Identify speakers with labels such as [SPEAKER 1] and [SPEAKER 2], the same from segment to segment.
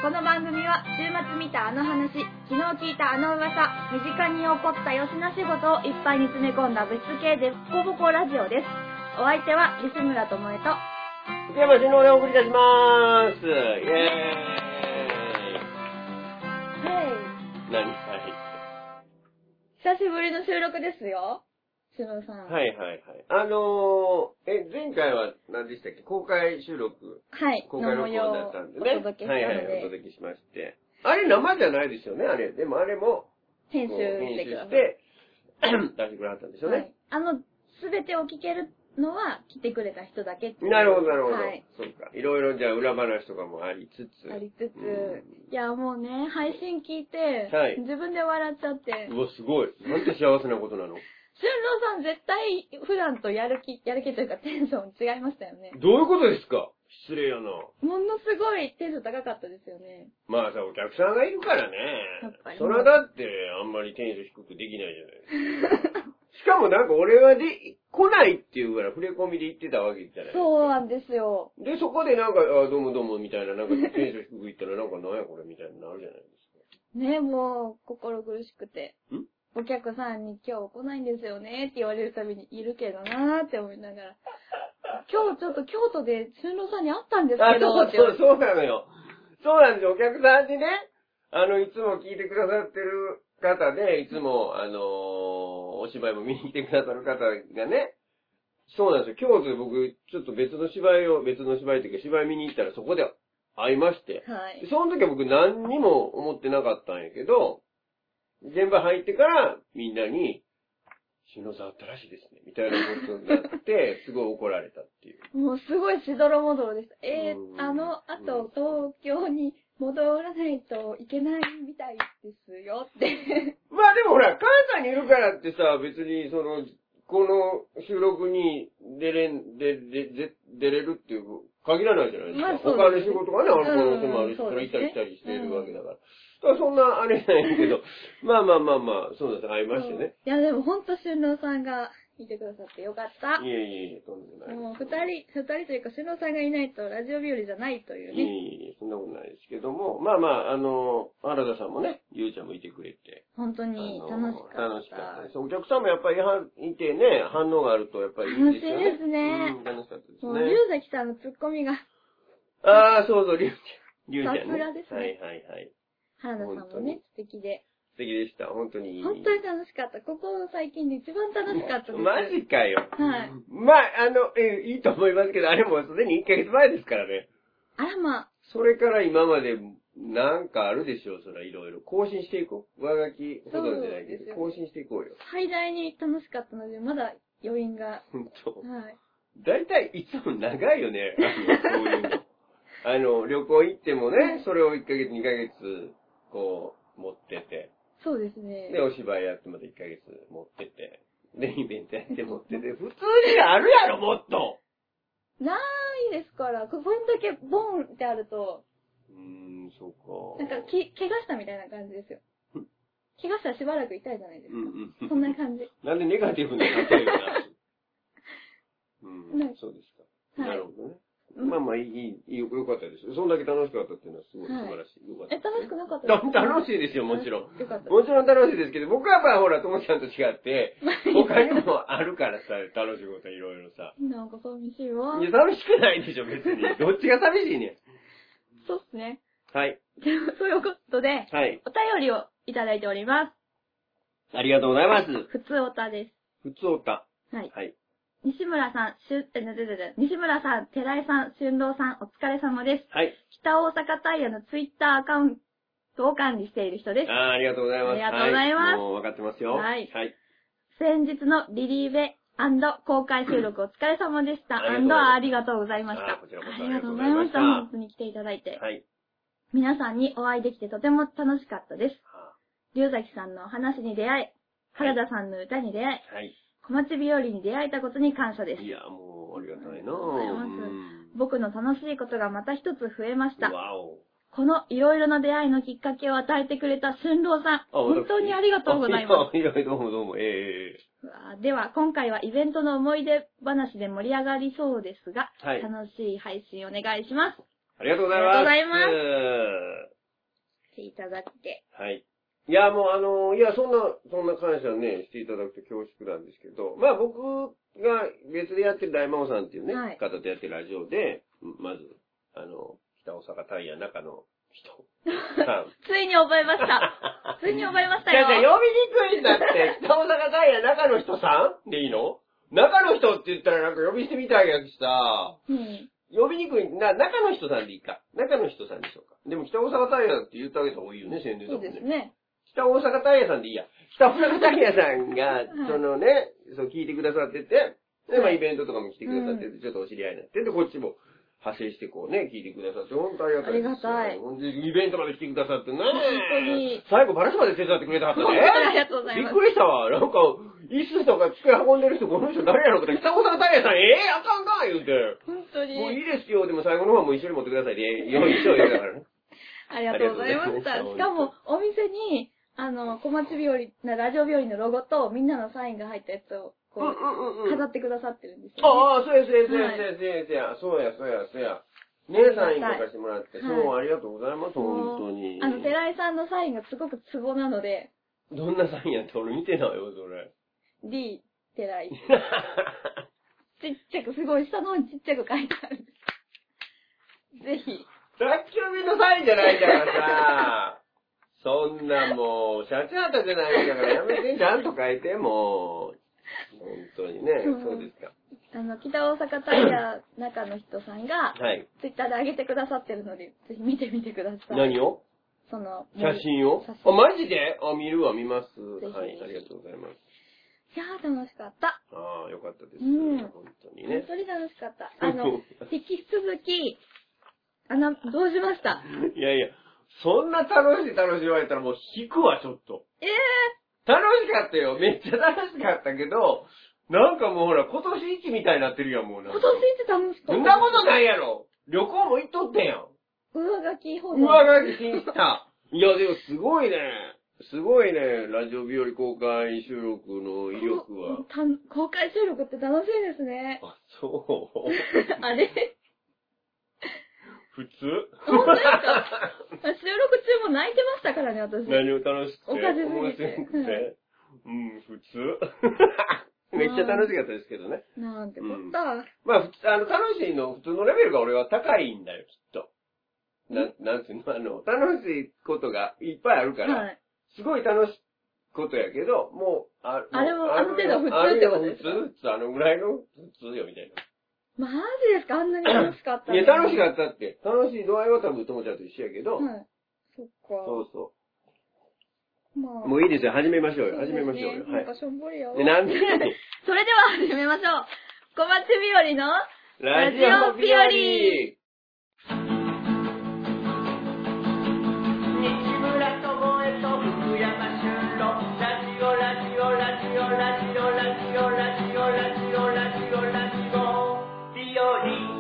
[SPEAKER 1] この番組は週末見たあの話、昨日聞いたあの噂、身近に起こったよしな仕事をいっぱいに詰め込んだ物質系でボコボコラジオです。お相手は西村智恵と
[SPEAKER 2] 福山新郎でお送りいたします。イェーイ。何？はい。
[SPEAKER 1] 久しぶりの収録ですよ、しのさん。
[SPEAKER 2] はい。前回は何でしたっけ？公開収録。
[SPEAKER 1] はい。
[SPEAKER 2] 公開録音だったんでね。
[SPEAKER 1] お届けしたので。
[SPEAKER 2] はい、お届けしまして。あれ生じゃないですよね、あれ。でもあれも、
[SPEAKER 1] 編集してください。
[SPEAKER 2] 出してくれはったんでしょうね。
[SPEAKER 1] はい。すべてを聞けるのは来てくれた人だけっていう。
[SPEAKER 2] なるほど。はい。そうか。いろいろじゃあ裏話とかもありつつ。
[SPEAKER 1] いやもうね、配信聞いて、はい、自分で笑っちゃって。
[SPEAKER 2] うわ、すごい。なんて幸せなことなの。
[SPEAKER 1] 俊郎さん絶対普段とやる気というかテンション違いましたよね。
[SPEAKER 2] どういうことですか？失礼やな。
[SPEAKER 1] ものすごいテンション高かったですよね。
[SPEAKER 2] まあさ、お客さんがいるからね。やっぱり。それはだってあんまりテンション低くできないじゃないですか。しかもなんか俺は来ないっていうから触れ込みで言ってたわけじゃないですか。
[SPEAKER 1] そうなんですよ。
[SPEAKER 2] で、そこでなんか、どうもみたいな、なんかテンション低く言ったらなんかなんやこれみたいになるじゃないですか。
[SPEAKER 1] ね、もう心苦しくて。お客さんに今日来ないんですよねって言われるたびにいるけどなーって思いながら。今日ちょっと京都で俊郎さんに会ったんですけどって。
[SPEAKER 2] そうなのよ。そうなんですよ。お客さんにね、いつも聞いてくださってる方で、いつも、お芝居も見に来てくださる方がね、そうなんですよ。京都で僕、ちょっと別の芝居っていうか、芝居見に行ったらそこで会いまして。
[SPEAKER 1] はい。
[SPEAKER 2] その時は僕何にも思ってなかったんやけど、現場入ってからみんなに、篠さんあったらしいですね。みたいなことになって、すごい怒られたっていう。
[SPEAKER 1] もうすごいしどろもどろでした。あと東京に戻らないといけないみたいですよって。
[SPEAKER 2] まあでもほら、関西にいるからってさ、別にこの収録に出れるっていう限らないじゃないですか。まあそうですね、他の仕事がね、ある可能性もあるし、それ行ったり来たりしてるわけだから。そんなあれないけど、まあ、そうです、会いましたね。
[SPEAKER 1] いやでもほんと俊郎さんがいてくださってよかった。
[SPEAKER 2] いえ、とんでもない。
[SPEAKER 1] もう二人というか俊郎さんがいないとラジオ日和じゃないというね。
[SPEAKER 2] いえ、そんなことないですけども、まあ、原田さんもね、ゆうちゃんもいてくれて。
[SPEAKER 1] 本当に楽しかった
[SPEAKER 2] です。お客さんもやっぱりいてね、反応があるとやっぱりいいですよね。
[SPEAKER 1] 楽しいですね。
[SPEAKER 2] 楽しかったですね。
[SPEAKER 1] もう、龍崎さんのツッコミが。
[SPEAKER 2] そう、りゅうちゃんね。
[SPEAKER 1] さすがですね。
[SPEAKER 2] はい。
[SPEAKER 1] 原田さんもね、素敵で。
[SPEAKER 2] 素敵でした、本当に。
[SPEAKER 1] 本当に楽しかった。ここ最近で一番楽しかったです。
[SPEAKER 2] マジかよ。
[SPEAKER 1] はい。
[SPEAKER 2] まあ、いいと思いますけど、あれもすでに1ヶ月前ですからね。
[SPEAKER 1] あらまあ。
[SPEAKER 2] それから今まで、なんかあるでしょう、そらいろいろ。更新していこう。上書きほどじゃないけど、更新していこうよ。
[SPEAKER 1] 最大に楽しかったので、まだ余韻が。
[SPEAKER 2] 本当。
[SPEAKER 1] はい。
[SPEAKER 2] だいたいいつも長いよね、そういうの。旅行行ってもね、それを1ヶ月、2ヶ月、こう、持ってて。
[SPEAKER 1] そうですね。
[SPEAKER 2] で、お芝居やってまた1ヶ月持ってて。で、イベントやって持ってて。普通にあるやろ、もっと。
[SPEAKER 1] ないですから、こんだけボンってあると。
[SPEAKER 2] そう
[SPEAKER 1] か。なんか、怪我したみたいな感じですよ。怪我したらしばらく痛いじゃないですか。そんな感じ。
[SPEAKER 2] なんでネガティブな例えがそうですか。なるほどね。まあ、よかったです。そんだけ楽しかったっていうのはすごい素晴らしい。よかった。
[SPEAKER 1] 楽しくなかったです
[SPEAKER 2] か？楽しいですよ、もちろん。
[SPEAKER 1] よかった。
[SPEAKER 2] もちろん楽しいですけど、僕はほら、ともちゃんと違って、他にもあるからさ、楽しいこといろいろさ。
[SPEAKER 1] なんか寂しいわ。
[SPEAKER 2] いや、寂しくないでしょ、別に。どっちが寂しいねん。
[SPEAKER 1] そうっすね。
[SPEAKER 2] はい。
[SPEAKER 1] そういうことで、
[SPEAKER 2] はい。
[SPEAKER 1] お便りをいただいております。
[SPEAKER 2] ありがとうございます。
[SPEAKER 1] ふつおたです。
[SPEAKER 2] ふつおた。
[SPEAKER 1] はい。
[SPEAKER 2] はい。
[SPEAKER 1] 西村さん、西村さん、寺井さん、俊郎さん、お疲れ様です。
[SPEAKER 2] はい。
[SPEAKER 1] 北大阪タイヤのツイッターアカウントを管理している人です。
[SPEAKER 2] ありがとうございます。
[SPEAKER 1] ありがとうございます。
[SPEAKER 2] もう分かってますよ。
[SPEAKER 1] はい。
[SPEAKER 2] はい。
[SPEAKER 1] 先日のリリーベ公開収録お疲れ様でした。ありがとうございました。
[SPEAKER 2] こちらこそ
[SPEAKER 1] ありがとうございました。本当に来ていただいて。
[SPEAKER 2] はい。
[SPEAKER 1] 皆さんにお会いできてとても楽しかったです。龍崎さんの話に出会い、原田さんの歌に出会い、はい、小町日和に出会えたことに感謝です。
[SPEAKER 2] いや、もう、ありがたいな
[SPEAKER 1] ぁ。僕の楽しいことがまた一つ増えました。
[SPEAKER 2] わお。
[SPEAKER 1] このいろいろな出会いのきっかけを与えてくれた俊郎さん、本当にありがとうございます。
[SPEAKER 2] いや、どうも、
[SPEAKER 1] では、今回はイベントの思い出話で盛り上がりそうですが、はい、楽しい配信お願いします。
[SPEAKER 2] ありがとうございます。
[SPEAKER 1] ありがとうございます。 していただいて。
[SPEAKER 2] はい。いや、もういや、そんな感謝ね、していただくと恐縮なんですけど、まあ僕が別でやってる大魔王さんっていうね、
[SPEAKER 1] はい、
[SPEAKER 2] 方とやってるラジオで、まず、北大阪タイヤ中の人さん。
[SPEAKER 1] ついに覚えました。ついに覚えましたよ。
[SPEAKER 2] 呼びにくいんだって、北大阪タイヤ中の人さんでいいの？中の人って言ったらなんか呼び捨てみたいやしさ、呼びにくい、中の人さんでいいか。中の人さんでしょうか。でも北大阪タイヤって言ってあげた方がいいよね、宣伝だもんね。
[SPEAKER 1] そうですね。
[SPEAKER 2] 北大阪タイヤさんでいいや。北大阪タイヤさんが、そう聞いてくださってて、で、まあイベントとかも来てくださってて、ちょっとお知り合いになって、で、こっちも派生してこうね、聞いてくださって、本当ありがたいです。
[SPEAKER 1] ありがたい。
[SPEAKER 2] ほんで、イベントまで来てくださってね。
[SPEAKER 1] 本当に。
[SPEAKER 2] 最後バラシまで手伝ってくれたはったね。
[SPEAKER 1] ありがとうございます。
[SPEAKER 2] びっくりしたわ。なんか、椅子とか机運んでる人、この人誰やろうとか、北大阪タイヤさん、あかんか言うて。
[SPEAKER 1] 本当に。
[SPEAKER 2] もういいですよ。でも最後の方はもう一緒に持ってくださいね。よいしょ、言うだからね。
[SPEAKER 1] ありがとうございました。しかも、お店に、小町日和、ラジオ日和のロゴと、みんなのサインが入ったやつを、こう、飾ってくださってるんですよ、ね。
[SPEAKER 2] ああ、そうや。ね、サインとかしてもらって、そう、ありがとうございます、本当に。
[SPEAKER 1] 寺井さんのサインがすごくツボなので。
[SPEAKER 2] どんなサインやって俺見てないよ、それ。
[SPEAKER 1] D、寺井。ちっちゃく、すごい下の方にちっちゃく書いてあるんです。ぜひ。
[SPEAKER 2] 宅急便のサインじゃないんだからさ。そんなもう、シャチハタじゃないんだからやめて、ちゃんと書いて、もう。本当にね、そうですか。
[SPEAKER 1] 北大阪タイヤ中の人さんが、
[SPEAKER 2] はい。
[SPEAKER 1] ツイッターで上げてくださってるので、ぜひ見てみてください。
[SPEAKER 2] 何を？
[SPEAKER 1] その、
[SPEAKER 2] 写真を？あ、マジで？あ、見るわ、見ます。はい、ありがとうございます。
[SPEAKER 1] いやー、楽しかった。
[SPEAKER 2] ああ、よかったです。本当にね。
[SPEAKER 1] 本当に楽しかった。引き続き、どうしました？
[SPEAKER 2] いやいや、そんな楽しい言われたらもう引くわ、ちょっと。楽しかったよ。めっちゃ楽しかったけど、なんかもうほら、今年一みたいになってるやん、もうなんか。
[SPEAKER 1] 今年一楽しかった。
[SPEAKER 2] そんなことないやろ。旅行も行っとってんやん。
[SPEAKER 1] 上書き放
[SPEAKER 2] 題。上書きしに来た。いや、でもすごいね。すごいね。ラジオ日和公開収録の威力は。
[SPEAKER 1] 公開収録って楽しいですね。
[SPEAKER 2] あ、そう
[SPEAKER 1] あれ
[SPEAKER 2] 普通
[SPEAKER 1] 本当ですか？収録中も泣いてましたからね、私。
[SPEAKER 2] 何を楽しくて
[SPEAKER 1] おかしすぎて。
[SPEAKER 2] 面白くて。普通めっちゃ楽しかったですけどね。
[SPEAKER 1] なんてこった。
[SPEAKER 2] まあ、楽しいの、普通のレベルが俺は高いんだよ、きっと。なんていうの、楽しいことがいっぱいあるから、すごい楽しいことやけど、もう、あれもある程度普通ってことですか？普通、ぐらいの普通よ、みたいな。
[SPEAKER 1] マジですか？あんなに楽しかった。
[SPEAKER 2] いや、楽しかったって。楽しい度合いは多分、ともちゃんと一緒やけど。
[SPEAKER 1] はい。そっか。
[SPEAKER 2] そう。
[SPEAKER 1] まあ。
[SPEAKER 2] もういいですよ。始めましょうよ。始めましょうよ。
[SPEAKER 1] なんかしょんぼりやわ。
[SPEAKER 2] なんで
[SPEAKER 1] それでは始めましょう。小町日和の
[SPEAKER 2] ラジオ日和。西村智恵と福山俊郎。ラジオラジオラジオラジオラジオラジオラジオラジオラジオ日和。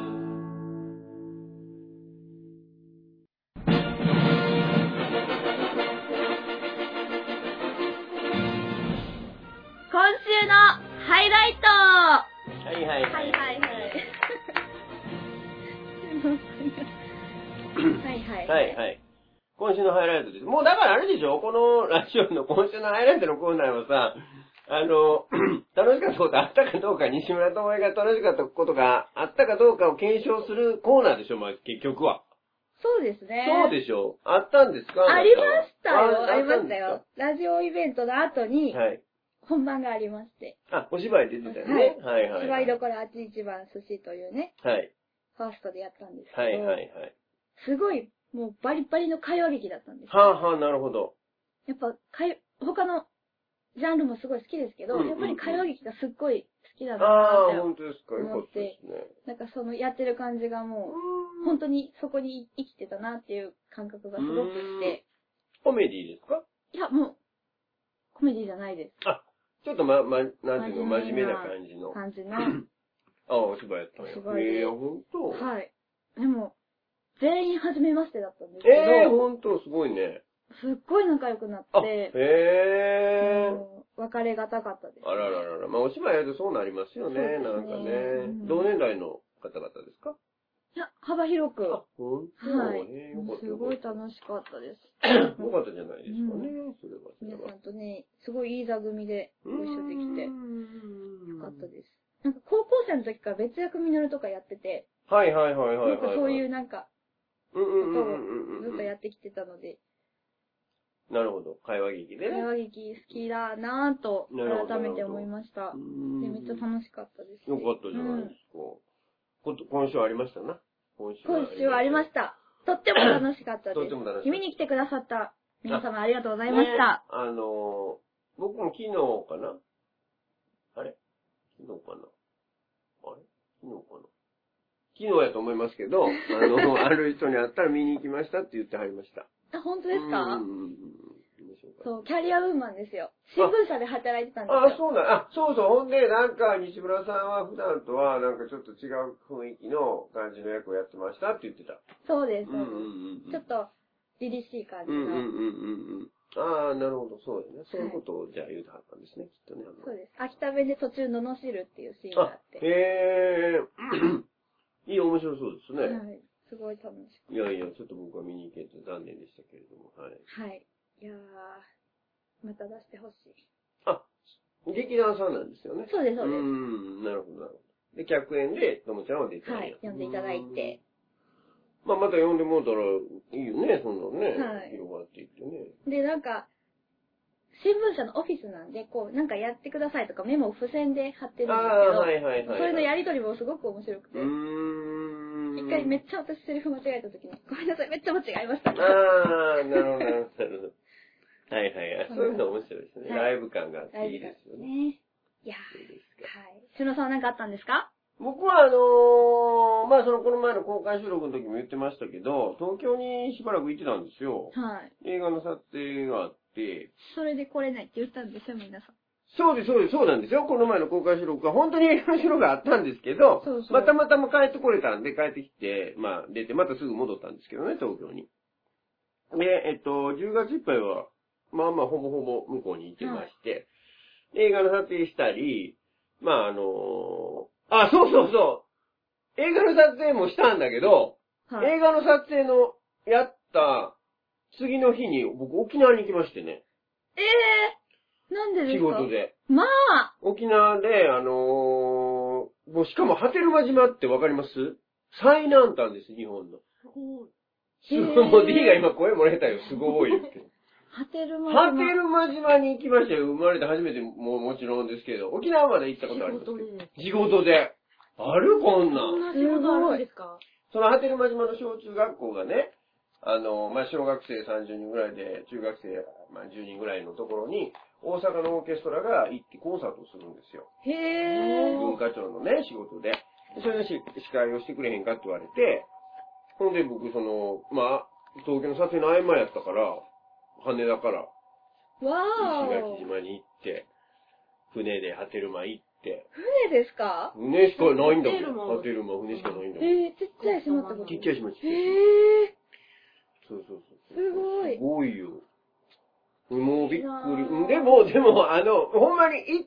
[SPEAKER 1] 今週のハイライト。
[SPEAKER 2] はいはい。
[SPEAKER 1] はいはい。
[SPEAKER 2] 今週のハイライトです。もうだからあれでしょ？このラジオの今週のハイライトのコーナーはさ、楽しかったことあったかどうか、西村智恵が楽しかったことがあったかどうかを検証するコーナーでしょ、まあ、結局は。
[SPEAKER 1] そうですね。
[SPEAKER 2] そうでしょ？あったんですか？
[SPEAKER 1] ありましたよ。ありましたよ。ラジオイベントの後に、本番がありまして。
[SPEAKER 2] あ、お芝居出てたよね。はい。
[SPEAKER 1] 芝居どころ81番寿司というね。
[SPEAKER 2] はい。
[SPEAKER 1] ファーストでやったんですけど。
[SPEAKER 2] はい。
[SPEAKER 1] すごい、もうバリバリの歌謡劇だったんです。
[SPEAKER 2] なるほど。
[SPEAKER 1] やっぱ、他のジャンルもすごい好きですけど、やっぱり歌謡劇がすっごい好きだなって
[SPEAKER 2] 本当ですか？よかったですね。
[SPEAKER 1] なんかそのやってる感じがもう、本当にそこに生きてたなっていう感覚がすごくして。
[SPEAKER 2] コメディですか？
[SPEAKER 1] いや、もう、コメディじゃないです。
[SPEAKER 2] あ、ちょっとなんていうの、真面目な感じの。お芝居やったんや。本当？
[SPEAKER 1] はい。でも、全員初めましてだったんですけど。
[SPEAKER 2] 本当すごいね。
[SPEAKER 1] すっごい仲良くなって。別れがたかったです、ね。
[SPEAKER 2] あら。まあ、お芝居やるとそうなりますよね、なんかね。同年代の方々ですか？
[SPEAKER 1] いや、幅広く。
[SPEAKER 2] ほんと
[SPEAKER 1] はい。
[SPEAKER 2] よかった。
[SPEAKER 1] すごい楽しかったです。
[SPEAKER 2] よかったじゃないですかね、それは。
[SPEAKER 1] 皆さんとね、すごいいい座組でご一緒できて、よかったです。なんか高校生の時から別役ミノルとかやってて、
[SPEAKER 2] はいはいはいはい。
[SPEAKER 1] なんかそういうなんか、ことをずっとやってきてたので、
[SPEAKER 2] なるほど。会話劇でね。
[SPEAKER 1] 会話劇好きだなぁと改めて思いました。で、めっちゃ楽しかったです。
[SPEAKER 2] よかったじゃないですか。今週ありましたな。
[SPEAKER 1] 今週はありました。とっても楽しかったです。
[SPEAKER 2] とっても楽しかった。
[SPEAKER 1] 見に来てくださった皆様ありがとうございました。
[SPEAKER 2] 僕も昨日かなあれ昨日かな昨日やと思いますけど、ある人に会ったら見に行きましたって言ってはりました。
[SPEAKER 1] あ、本当ですか？そう、キャリアウーマンですよ。新聞社で働いてたんですよ。
[SPEAKER 2] あ、そうだ。そうそう。ほんで、なんか、西村さんは普段とは、なんかちょっと違う雰囲気の感じの役をやってましたって言ってた。
[SPEAKER 1] そうです。ちょっと、凛々しい感じの。
[SPEAKER 2] ああ、なるほど。そうですね。そういうことを、じゃあ言うてはったんですね、きっとね。
[SPEAKER 1] そうです。秋田弁で途中、罵るっていうシーンがあって。
[SPEAKER 2] へいい、面白そうですね。
[SPEAKER 1] はい。すごい楽しく。
[SPEAKER 2] いやいや、ちょっと僕は見に行けて残念でしたけれども、はい。
[SPEAKER 1] はい。いやー、また出してほしい。
[SPEAKER 2] あ、劇団さんなんですよね。
[SPEAKER 1] そうです、そうです。
[SPEAKER 2] なるほど、なるほど。で、客演で、ともちゃんは出てる。
[SPEAKER 1] はい、呼んでいただいて。
[SPEAKER 2] まあ、また呼んでもらったらいいよね、そんなね。
[SPEAKER 1] はい。
[SPEAKER 2] 広がっていってね。
[SPEAKER 1] で、なんか、新聞社のオフィスなんで、こう、なんかやってくださいとかメモを付箋で貼ってるんですけど、
[SPEAKER 2] はいはいはい。
[SPEAKER 1] それのやりとりもすごく面白くて。一回めっちゃ私セリフ間違えた時に、ごめんなさい、めっちゃ間違えました。
[SPEAKER 2] なるほど、なるほど。はいはい。そういうの面白いですね。ライブ感があっていいですよね。
[SPEAKER 1] いやー、はい。しのさんは何かあったんですか？
[SPEAKER 2] 僕はまあこの前の公開収録の時も言ってましたけど、東京にしばらく行ってたんですよ。
[SPEAKER 1] はい。
[SPEAKER 2] 映画の撮影があって。
[SPEAKER 1] それで来れないって言ったんですよ、皆さん。
[SPEAKER 2] そうです、そうなんですよ。この前の公開収録は本当に映画の収録があったんですけど、またまた帰ってこれたんで、帰ってきて、まあ出て、またすぐ戻ったんですけどね、東京に。で、10月いっぱいは、まあまあほぼほぼ向こうに行ってまして、映画の撮影したり、まあそう映画の撮影もしたんだけど、映画の撮影のやった次の日に僕沖縄に行きましてね。
[SPEAKER 1] なんでですか？
[SPEAKER 2] 仕事で。
[SPEAKER 1] まあ
[SPEAKER 2] 沖縄で、もうしかも波照間島ってわかります？最南端です、日本の。すごい。もう D が今声漏れたよ、すごい言って。
[SPEAKER 1] 波照間
[SPEAKER 2] 島に行きましたよ。生まれて初めてもちろんですけど、沖縄まで行ったことあります。仕事で。あるこんなん。
[SPEAKER 1] そんな仕事あるんですか？
[SPEAKER 2] その波照間島の小中学校がね、まあ、小学生30人ぐらいで、中学生、まあ、10人ぐらいのところに、大阪のオーケストラが行ってコンサートをするんですよ。文化庁のね、仕事で。それで司会をしてくれへんかって言われて、ほんで僕まあ、東京の撮影の合間やったから、羽田から、石垣島に行って、船で波照間行って。
[SPEAKER 1] 船ですか？
[SPEAKER 2] 船しかないんだもん。波照間、船しかないんだもん。
[SPEAKER 1] ちっちゃい島ってこと？
[SPEAKER 2] ちっちゃい島。そう。
[SPEAKER 1] すごい。
[SPEAKER 2] すごいよ。もうびっくり。でも、ほんまに行って、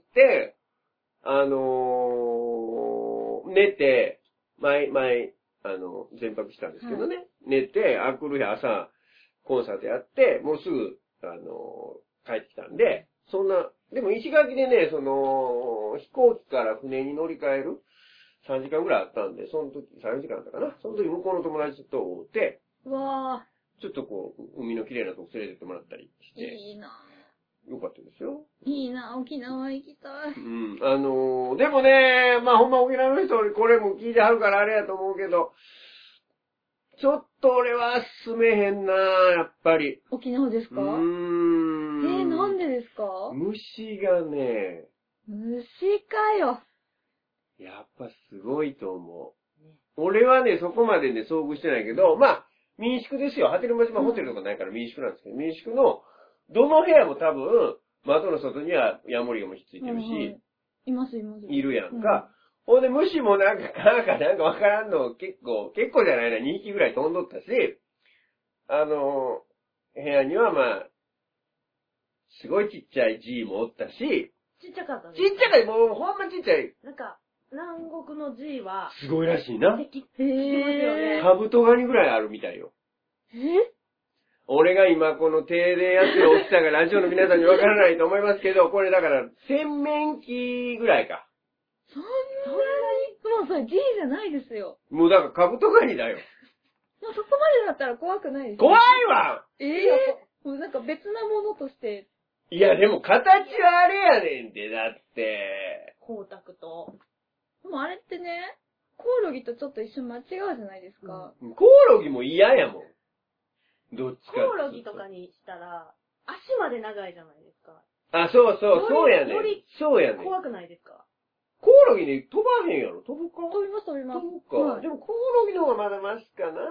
[SPEAKER 2] 寝て、前、全泊したんですけどね。寝て、来る日朝、コンサートやって、もうすぐ、帰ってきたんで、そんな、でも石垣でね、飛行機から船に乗り換える3時間ぐらいあったんで、その時、3時間あったかな。その時向こうの友達と会って、ちょっと海の綺麗なとこ連れてってもらったりして。
[SPEAKER 1] いいな
[SPEAKER 2] ぁ。よかったですよ。
[SPEAKER 1] いいなぁ、沖縄行きたい。
[SPEAKER 2] でもね、まあほんま沖縄の人、これも聞いてはるからあれやと思うけど、ちょっと俺は住めへんなぁ、やっぱり。
[SPEAKER 1] 沖縄ですか？なんでですか？
[SPEAKER 2] 虫がね。
[SPEAKER 1] 虫かよ。
[SPEAKER 2] やっぱすごいと思う。俺はね、そこまでね、遭遇してないけど、まあ、民宿ですよ。波照間島ホテルとかないから民宿なんですけど、民宿の、どの部屋も多分、窓の外にはヤモリが虫ついてるし、
[SPEAKER 1] います。
[SPEAKER 2] いるやんか。ほんで虫もなんかわからんの結構じゃないな、2匹ぐらい飛んどったし、部屋にはまあ、すごいちっちゃい G もおったし、
[SPEAKER 1] ちっちゃかったね。
[SPEAKER 2] ちっちゃかい、もうほんまちっちゃい。
[SPEAKER 1] なんか、
[SPEAKER 3] 南国の G は、
[SPEAKER 2] すごいらしいな。
[SPEAKER 3] 敵、聞きますよね。
[SPEAKER 2] カブトガニぐらいあるみたいよ。俺が今この手でやってる大きさがラジオの皆さんにわからないと思いますけど、これだから洗面器ぐらいか。
[SPEAKER 1] そんなにもうそれ G じゃないですよ。
[SPEAKER 2] もうだからカブトガニだよ。
[SPEAKER 1] もうそこまでだったら怖くないです
[SPEAKER 2] 怖いわ
[SPEAKER 1] もうなんか別なものとして。
[SPEAKER 2] いやでも形はあれやねんて、だって。
[SPEAKER 3] 光沢と。
[SPEAKER 1] でもあれってね、コオロギとちょっと一瞬間違うじゃないですか。
[SPEAKER 2] コオロギも嫌やもん。どっちか。
[SPEAKER 3] コオロギとかにしたら、足まで長いじゃないですか。
[SPEAKER 2] あ、そうそう、そうやねん。そうやねん。
[SPEAKER 3] 怖くないですか？
[SPEAKER 2] コオロギに飛ばへんやろ？飛ぶか？
[SPEAKER 1] 飛びます、飛びます。
[SPEAKER 2] 飛ぶか。でもコオロギの方がまだマシかな。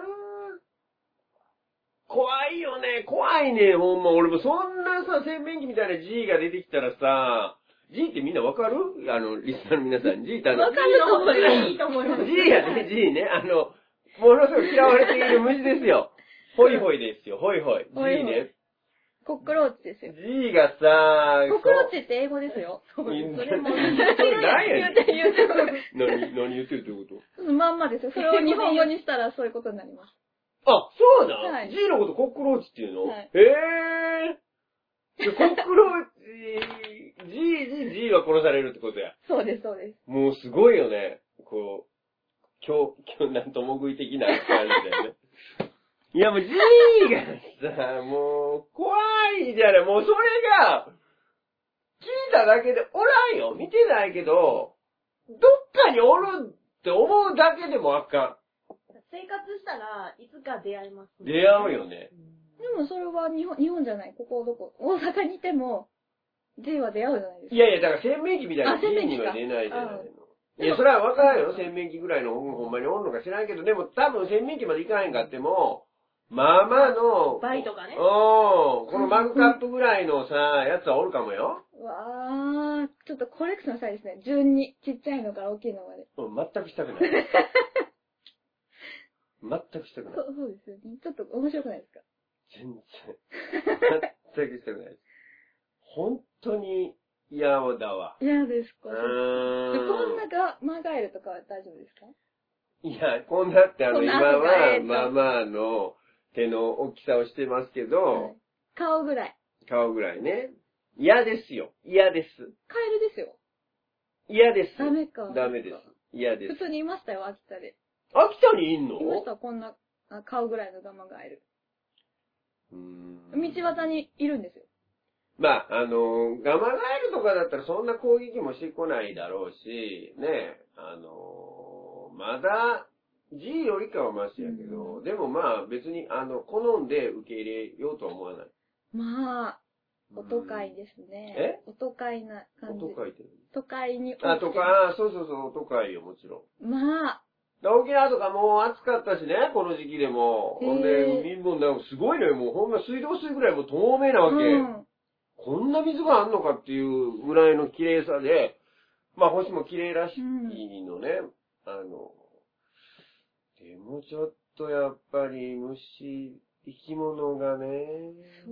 [SPEAKER 2] 怖いよね、怖いね、ほんま。俺もそんなさ、洗面器みたいな G が出てきたらさ、G ってみんなわかる？リスナーの皆さん、G って
[SPEAKER 1] わかると思います。
[SPEAKER 3] いいと思います。
[SPEAKER 2] G やね、G ね。ものすごい嫌われている虫ですよ。ホイホイですよ、ホイホイ。G ね。
[SPEAKER 1] コックローチですよ。
[SPEAKER 2] G がさ、
[SPEAKER 1] コックローチって英語ですよ。
[SPEAKER 2] それも、それ何やねん。何言ってるってこと？
[SPEAKER 1] まんまですよ。それを日本語にしたらそういうことになります。
[SPEAKER 2] あ、そうなの？
[SPEAKER 1] はい。
[SPEAKER 2] G のことコックローチっていうの？
[SPEAKER 1] はい。
[SPEAKER 2] コックローチ、G は殺されるってことや。
[SPEAKER 1] そうです、そうです。
[SPEAKER 2] もうすごいよね。こう、今日なんとも食い的な感じだよね。いやもう G がさ、もう怖いじゃない。もうそれが、聞いただけでおらんよ。見てないけど、どっかにおるって思うだけでもあかん。
[SPEAKER 3] 生活したらいつか出会いますね。
[SPEAKER 2] 出会うよね。
[SPEAKER 1] でもそれは日本じゃない。ここどこ大阪にいても、G は出会うじゃないですか。
[SPEAKER 2] いやいや、だから洗面器みたいな G には出ないじゃないの。いや、それは分からんよ。洗面器ぐらいのほんまにおんのか知らんけど、でも多分洗面器まで行かへんかっても、まあまあの、
[SPEAKER 3] 倍とかね。
[SPEAKER 2] このマグカップぐらいのさ、やつはおるかもよ。
[SPEAKER 1] わー、ちょっとコレクションしたいですね。順に、ちっちゃいのから大きいのまで。
[SPEAKER 2] 全くしたくない。全くしたくない。
[SPEAKER 1] そうですよね。ちょっと面白くないですか？
[SPEAKER 2] 全然。全くしたくないです。本当に嫌だわ。
[SPEAKER 1] 嫌ですか？こんなマガエルとかは大丈夫ですか？
[SPEAKER 2] いや、こんなって今は、まあまあの手の大きさをしてますけど、はい、
[SPEAKER 1] 顔ぐらい。
[SPEAKER 2] 顔ぐらいね。嫌ですよ。嫌です。
[SPEAKER 1] カエルですよ。
[SPEAKER 2] 嫌です。
[SPEAKER 1] ダメか。
[SPEAKER 2] ダメです。嫌です。
[SPEAKER 1] 普通にいましたよ、秋田で。
[SPEAKER 2] 秋田にいんの？
[SPEAKER 1] いました、こんな顔ぐらいのガマガエル。道端にいるんですよ。
[SPEAKER 2] まあ、ガマガエルとかだったらそんな攻撃もしてこないだろうし、ね、まだ、G よりかはマシやけど、でもまあ別に、好んで受け入れようとは思わない。
[SPEAKER 1] まあ、お都会ですね。お都会な感じ。
[SPEAKER 2] お都会って
[SPEAKER 1] 都会に。
[SPEAKER 2] そうそうそう、お都会よ、もちろん。
[SPEAKER 1] まあ。
[SPEAKER 2] 沖縄とかもう暑かったしね、この時期でも。ほんで、海もすごいのよ、もうほんま水道水ぐらいもう透明なわけ。こんな水があんのかっていうぐらいの綺麗さで、まあ星も綺麗らしいのね。でもちょっとやっぱり虫、生き物がね。
[SPEAKER 1] そう、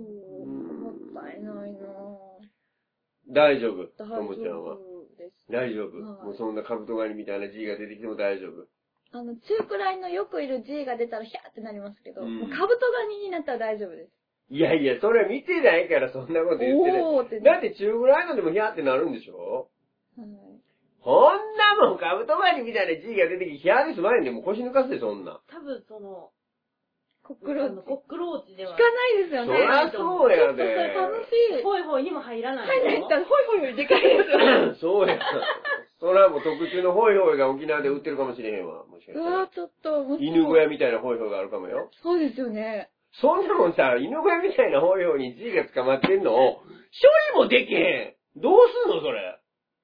[SPEAKER 1] もったいないなぁ。
[SPEAKER 2] 大丈夫、ともちゃんは。大丈夫。
[SPEAKER 1] はい、
[SPEAKER 2] もうそんなカブトガニみたいな G が出てきても大丈夫。
[SPEAKER 1] 中くらいのよくいる G が出たらヒャーってなりますけど、もうカブトガニになったら大丈夫です。
[SPEAKER 2] いやいや、それは見てないからそんなこと言ってない。だって中ぐらいのでもヒャーってなるんでしょ？はい。こんなもんカブトガニみたいな G が出てきてヒャーです前にもう腰抜かすで、そんな。
[SPEAKER 3] 多分
[SPEAKER 1] コックローチ
[SPEAKER 3] では。
[SPEAKER 1] 聞かないですよね。
[SPEAKER 2] そりゃそうやで。
[SPEAKER 1] 楽しい。
[SPEAKER 3] ホイホイにも入らない。
[SPEAKER 1] 入らない。ホイホイよりでかいです
[SPEAKER 2] よ。そうや。それはもう特注のホイホイが沖縄で売ってるかもしれへんわ。もしかしたら。
[SPEAKER 1] うわ、ちょっと面白い。
[SPEAKER 2] 犬小屋みたいなホイホイがあるかもよ。
[SPEAKER 1] そうですよね。
[SPEAKER 2] そんなもんさ、犬小屋みたいなホイホイに G が捕まってんのを、処理もできへん。どうすんのそれ。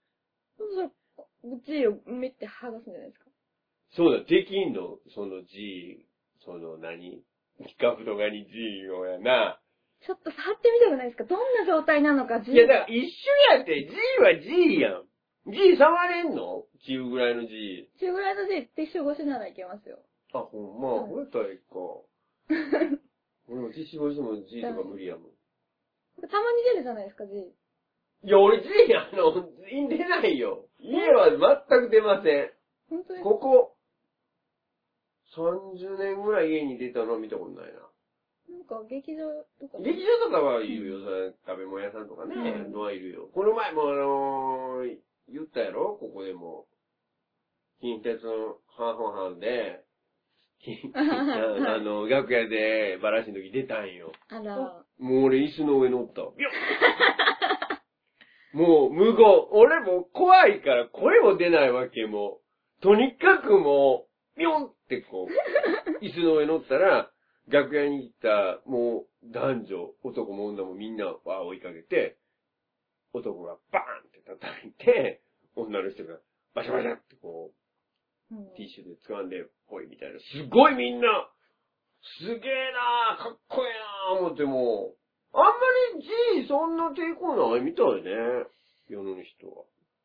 [SPEAKER 1] G をめって剥がすんじゃないですか。
[SPEAKER 2] そうだ、できんのその G、カブトガニ G をやな。
[SPEAKER 1] ちょっと触ってみたくないですか？どんな状態なのか G が。
[SPEAKER 2] いや、だから一緒やって、G は G やん。G 触れんの？中ぐらいの G。
[SPEAKER 1] 中ぐらいの G ティッシュ越しならいけますよ。
[SPEAKER 2] あ、ほんま。こうやったらいいか。俺もティッシュ越しも G とか無理やもん。
[SPEAKER 1] たまに出るじゃないですか、G。
[SPEAKER 2] いや、俺 G 出ないよ。 家は全く出ません。
[SPEAKER 1] 本当ですか？
[SPEAKER 2] ここ、30年ぐらい家に出たのは見たことないな。
[SPEAKER 1] なんか劇場とか。
[SPEAKER 2] 劇場とかはいるよ。それ食べ物屋さんとかね、のはいるよ。この前も言ったやろここでも。近鉄の半々で、楽屋でバラシの時出たんよ。
[SPEAKER 1] あら。
[SPEAKER 2] もう俺椅子の上乗った。もう無言。俺も怖いから声も出ないわけもう。とにかくもう、ミョンってこう、椅子の上乗ったら、楽屋に行ったもう男女、男も女もみんなは追いかけて、男がバーンって叩いて、女の人がバシャバシャってこう、ティッシュで掴んで、ほいみたいな。すごいみんな、すげえなーかっこええなー思っても、あんまり G そんな抵抗ないみたいね。世の人は。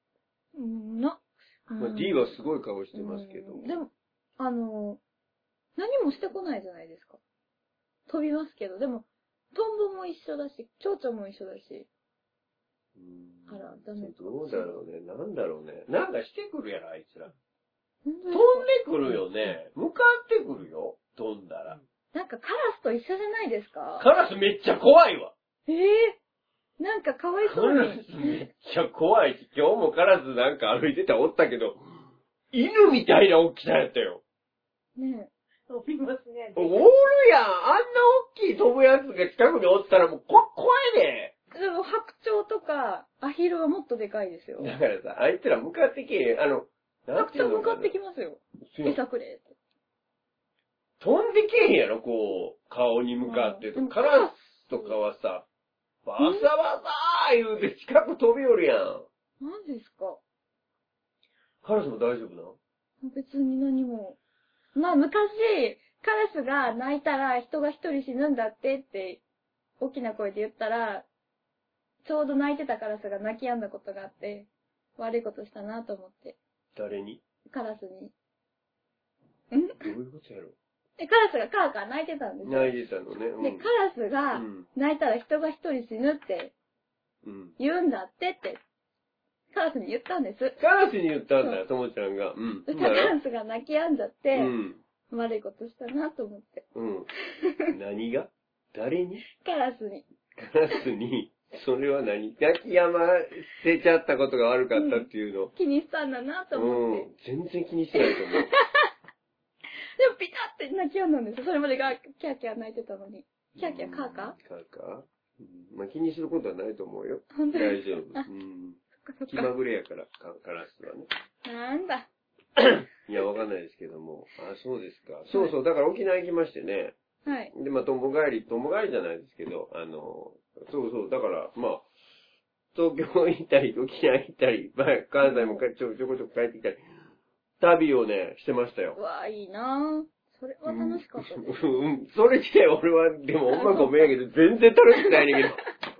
[SPEAKER 2] まあ、D はすごい顔してますけど。
[SPEAKER 1] でも、何もしてこないじゃないですか。飛びますけど、でも、トンボも一緒だし、蝶々も一緒だし。あら、ダメか。
[SPEAKER 2] どうだろうね。なんだろうね。なんかしてくるやろ、あいつら。
[SPEAKER 1] 飛ん
[SPEAKER 2] 飛んでくるよね。向かってくるよ。飛んだら。
[SPEAKER 1] なんかカラスと一緒じゃないですか？
[SPEAKER 2] カラスめっちゃ怖いわ。
[SPEAKER 1] なんかかわいそう
[SPEAKER 2] カラスめっちゃ怖いし、今日もカラスなんか歩いてたらおったけど、犬みたいな大きさやったよ。
[SPEAKER 1] ね
[SPEAKER 3] 飛びますね。
[SPEAKER 2] おるやん。あんな大きい飛ぶやつが近くにおったらもう怖いね。
[SPEAKER 1] でも白鳥とかアヒルはもっとでかいですよ。
[SPEAKER 2] だからさ、あいつら向かってけえ。
[SPEAKER 1] 白鳥向かってきますよ。餌くれって。
[SPEAKER 2] 飛んでけえへんやろ、こう、顔に向かって。カラスとかはさ、バサバサー言うて近く飛びおるやん。
[SPEAKER 1] 何ですか？
[SPEAKER 2] カラスも大丈夫なの？
[SPEAKER 1] 別に何も。まあ昔、カラスが泣いたら人が一人死ぬんだって大きな声で言ったら、ちょうど泣いてたカラスが泣き止んだことがあって、悪いことしたなと思って。
[SPEAKER 2] 誰に？
[SPEAKER 1] カラスに。
[SPEAKER 2] どういうことやろ？
[SPEAKER 1] カラスがカーカー泣いてたんですよ。
[SPEAKER 2] 泣いてたのね。
[SPEAKER 1] で、カラスが泣いたら人が一人死ぬって言うんだってカラスに言ったんです。
[SPEAKER 2] カラスに言ったんだよ、ともちゃんが。
[SPEAKER 1] そしたらカラスが泣き止んじゃって、悪いことしたなと思って。
[SPEAKER 2] 何が？誰に？
[SPEAKER 1] カラスに。
[SPEAKER 2] カラスに、それは何？泣き止ませちゃったことが悪かったっていうの。
[SPEAKER 1] 気にしたんだなと思って。
[SPEAKER 2] 全然気にしてないと思う。
[SPEAKER 1] でもピタって泣き止んだんですよ。それまでがキャーキャー泣いてたのに。キャーキャーカーカー？
[SPEAKER 2] カーカー？まあ気にすることはないと思うよ。
[SPEAKER 1] 本当
[SPEAKER 2] 大丈夫。気まぐれやから、カラスはね。
[SPEAKER 1] なんだ。
[SPEAKER 2] いや、わかんないですけども。あ、そうですか。そうそう、だから沖縄行きましてね。
[SPEAKER 1] はい。
[SPEAKER 2] で、まあ、とんぼ帰りじゃないですけど、そうそう、だから、まあ、東京行ったり、沖縄行ったり、まあ、関西もちょこちょこ帰ってきたり、旅をね、してましたよ。
[SPEAKER 1] うわぁ、いいなぁ。それは楽しかったです。
[SPEAKER 2] それして俺は、でも、ほんまごめんやけど、全然楽しくないねんけど。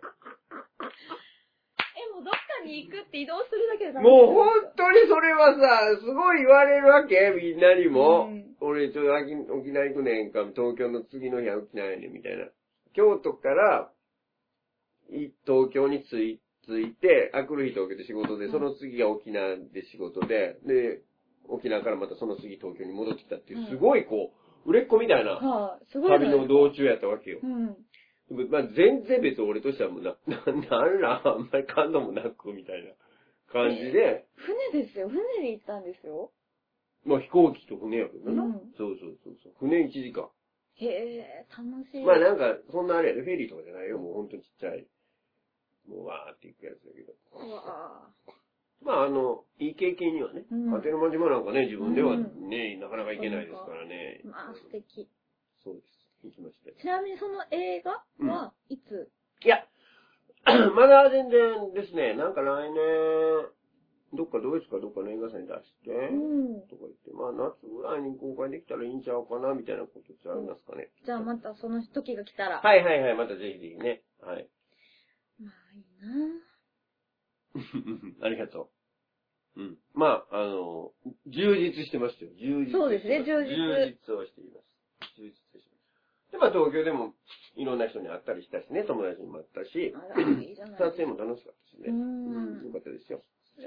[SPEAKER 1] もうどっかに行くって移動するだけで楽しい。
[SPEAKER 2] もう本当にそれはさ、すごい言われるわけみんなにも。俺、沖縄行くねんか、東京の次の日は沖縄やねん、みたいな。京都から、東京に着いて、来る日東京で仕事で、その次が沖縄で仕事で、で、沖縄からまたその次東京に戻ってきたっていう、すごいこう、売れっ子みたいな、旅の道中やったわけよ。まあ、全然別に俺としてはもうなんら、あんまり感動もなく、みたいな感じで。
[SPEAKER 1] 船ですよ。船で行ったんですよ。
[SPEAKER 2] まあ飛行機と船やけどな。そう。船1時間。
[SPEAKER 1] へえ、楽しい。
[SPEAKER 2] まあなんか、そんなあれやで、フェリーとかじゃないよ。もうほんとちっちゃい。もうわーって行くやつだけど。まあいい経験にはね。家庭の間島なんかね、自分ではね、なかなか行けないですからね。
[SPEAKER 1] まあ素敵。
[SPEAKER 2] そうです。行きましたよ。
[SPEAKER 1] ちなみにその映画はいつ？
[SPEAKER 2] いや、まだ全然ですね。なんか来年、どっかドイツかどっかの映画祭に出して、とか言って、まあ夏ぐらいに公開できたらいいんちゃうかな、みたいなことってありますかね。
[SPEAKER 1] じゃあまたその時が来たら。
[SPEAKER 2] はい、またぜひぜひね。はい。
[SPEAKER 1] まあいいな
[SPEAKER 2] ありがとう。まあ、充実してましたよ。
[SPEAKER 1] そうですね、充
[SPEAKER 2] 実をしています。充実してます。で、まあ東京でもいろんな人に会ったりしたしね、友達にも会ったし、撮影も楽しかったしね。よかったですよ。
[SPEAKER 1] それ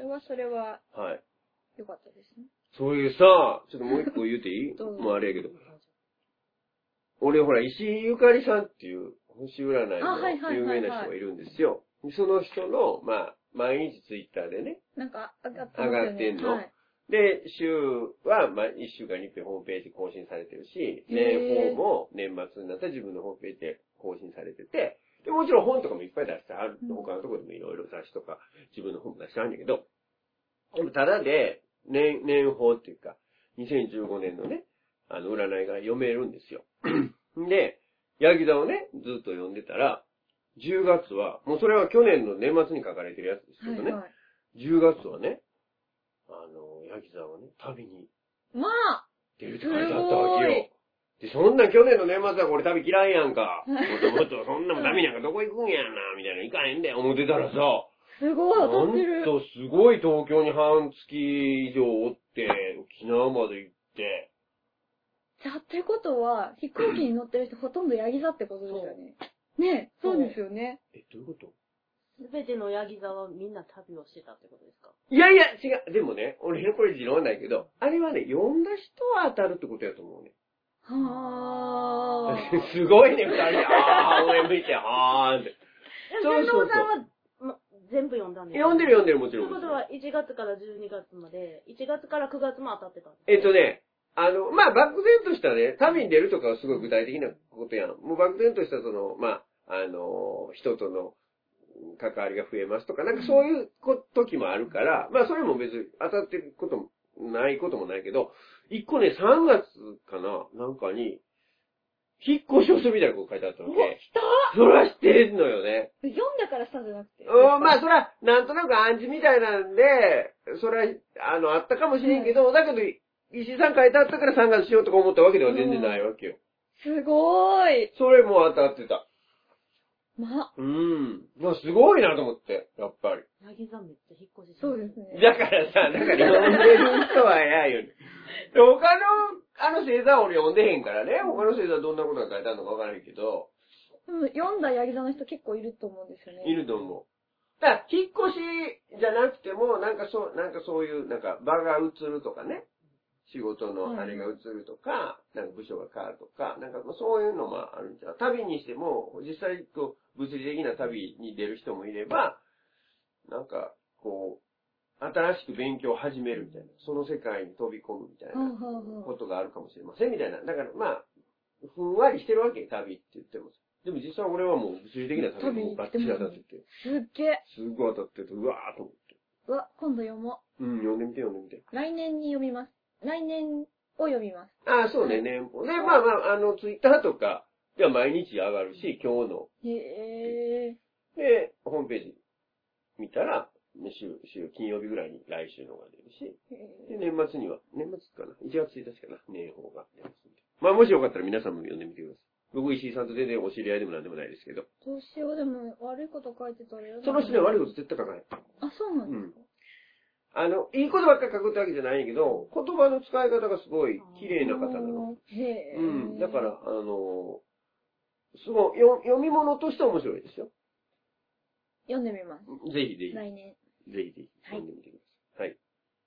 [SPEAKER 1] それは、
[SPEAKER 2] はい。
[SPEAKER 1] よかったですね。
[SPEAKER 2] そういうさ、ちょっともう一個言うていいもうあれやけど。俺ほら、石井ゆかりさんっていう星占いの有名な人がいるんですよ。その人の、まあ、毎日ツイッターでね。
[SPEAKER 1] なんか上がって
[SPEAKER 2] ますよね。上がってんの。はい、で、週は、まあ、1週間に1遍ホームページ更新されてるし、年報も年末になったら自分のホームページで更新されてて、で、もちろん本とかもいっぱい出してある。他のところでもいろいろ雑誌とか自分の本も出してあるんだけど、でもただで、年報っていうか、2015年のね、占いが読めるんですよ。で、ヤギ座をね、ずっと読んでたら、10月は、もうそれは去年の年末に書かれてるやつですけどね、はいはい、10月はね、ヤギ座はね、旅に。
[SPEAKER 1] まあ
[SPEAKER 2] 出るって書いてあったわけよ。で、そんな去年の年末はこれ旅嫌いやんか。もっとそんなもん旅なんかどこ行くんやな、みたいな、行かへんで、思ってたらさ、
[SPEAKER 1] すごい当たってる。
[SPEAKER 2] ほんとすごい東京に半月以上おって、沖縄まで行って。
[SPEAKER 1] じゃあ、ってことは、飛行機に乗ってる人ほとんどヤギ座ってことですよね。ねえ、そうですよね。
[SPEAKER 2] どういうこと？
[SPEAKER 3] すべてのヤギ座はみんな旅をしてたってことですか？
[SPEAKER 2] いやいや、違う。でもね、俺これ持論ないけど、あれはね、読んだ人は当たるってことやと思うね。
[SPEAKER 1] は
[SPEAKER 2] ー。すごいね、二人で。あー、上向いて、はーって。
[SPEAKER 3] そうそうそう。全部読んだんです
[SPEAKER 2] よ。読んでるもちろん。
[SPEAKER 3] ということは、1月から12月まで、1月から9月も当たってたんです
[SPEAKER 2] まあ、漠然としたね、旅に出るとかはすごい具体的なことやん。もう漠然としたまあ、人との関わりが増えますとか、なんかそういう時もあるから、まあ、それも別に当たってることもないこともないけど、一個ね、3月かな、なんかに、引っ越しをするみたいなこと書いてあったので。
[SPEAKER 1] した
[SPEAKER 2] それは知ってんのよね。
[SPEAKER 1] 読んだからしたんじゃなくて。
[SPEAKER 2] まあ、それは、なんとなく暗示みたいなんで、それは、あったかもしれんけど、だけど、石井さん書いてあったから3月しようとか思ったわけでは全然ないわけよ。
[SPEAKER 1] すごーい。
[SPEAKER 2] それも当たってた。
[SPEAKER 1] ま
[SPEAKER 2] あ、すごいなと思って、やっぱり。
[SPEAKER 3] ヤギ座めっちゃ引っ越し
[SPEAKER 1] そうですね。
[SPEAKER 2] だからさ、読んでる人はやよね。他の星座は俺読んでへんからね。他の星座はどんなことが書いてあるのかわからないけど。
[SPEAKER 1] 読んだヤギ座の人結構いると思うんですよね。
[SPEAKER 2] いると思う。だから、引っ越しじゃなくても、なんかそういう、なんか場が移るとかね。仕事のあれが移るとか、なんか部署が変わるとか、なんかそういうのもあるんちゃう。旅にしても、実際物理的な旅に出る人もいれば、なんか、新しく勉強を始めるみたいな、その世界に飛び込むみたいなことがあるかもしれませんみたいな。だからまあ、ふんわりしてるわけ、旅って言っても。でも実際俺はもう物理的な旅にバッチリ当たってて。
[SPEAKER 1] すっげえ。
[SPEAKER 2] すっごい当たってて、うわーと思って。
[SPEAKER 1] うわ、今度読も
[SPEAKER 2] う。読んでみて。
[SPEAKER 1] 来年に読みます。来年を読みます。
[SPEAKER 2] ああ、そうね、年俸。で、まあ、ツイッターとかでは毎日上がるし、今日の。で、ホームページ見たら、金曜日ぐらいに来週のが出るし、で、年末かな、1月1日かな、年俸が出ますんで。まあ、もしよかったら皆さんも読んでみてください。僕、石井さんと全然お知り合いでもなんでもないですけど。
[SPEAKER 1] どうしよう、でも悪いこと書いてたらよ。
[SPEAKER 2] その人には悪いこと絶対書かない。
[SPEAKER 1] あ、そうなんですか？
[SPEAKER 2] いいことばっかり書くってわけじゃないけど、言葉の使い方がすごい綺麗な方なの。だから、すごい、読み物として面白いですよ。
[SPEAKER 1] 読んでみます。
[SPEAKER 2] ぜひ。
[SPEAKER 1] 来年。
[SPEAKER 2] ぜひ、読んでみてください。はい。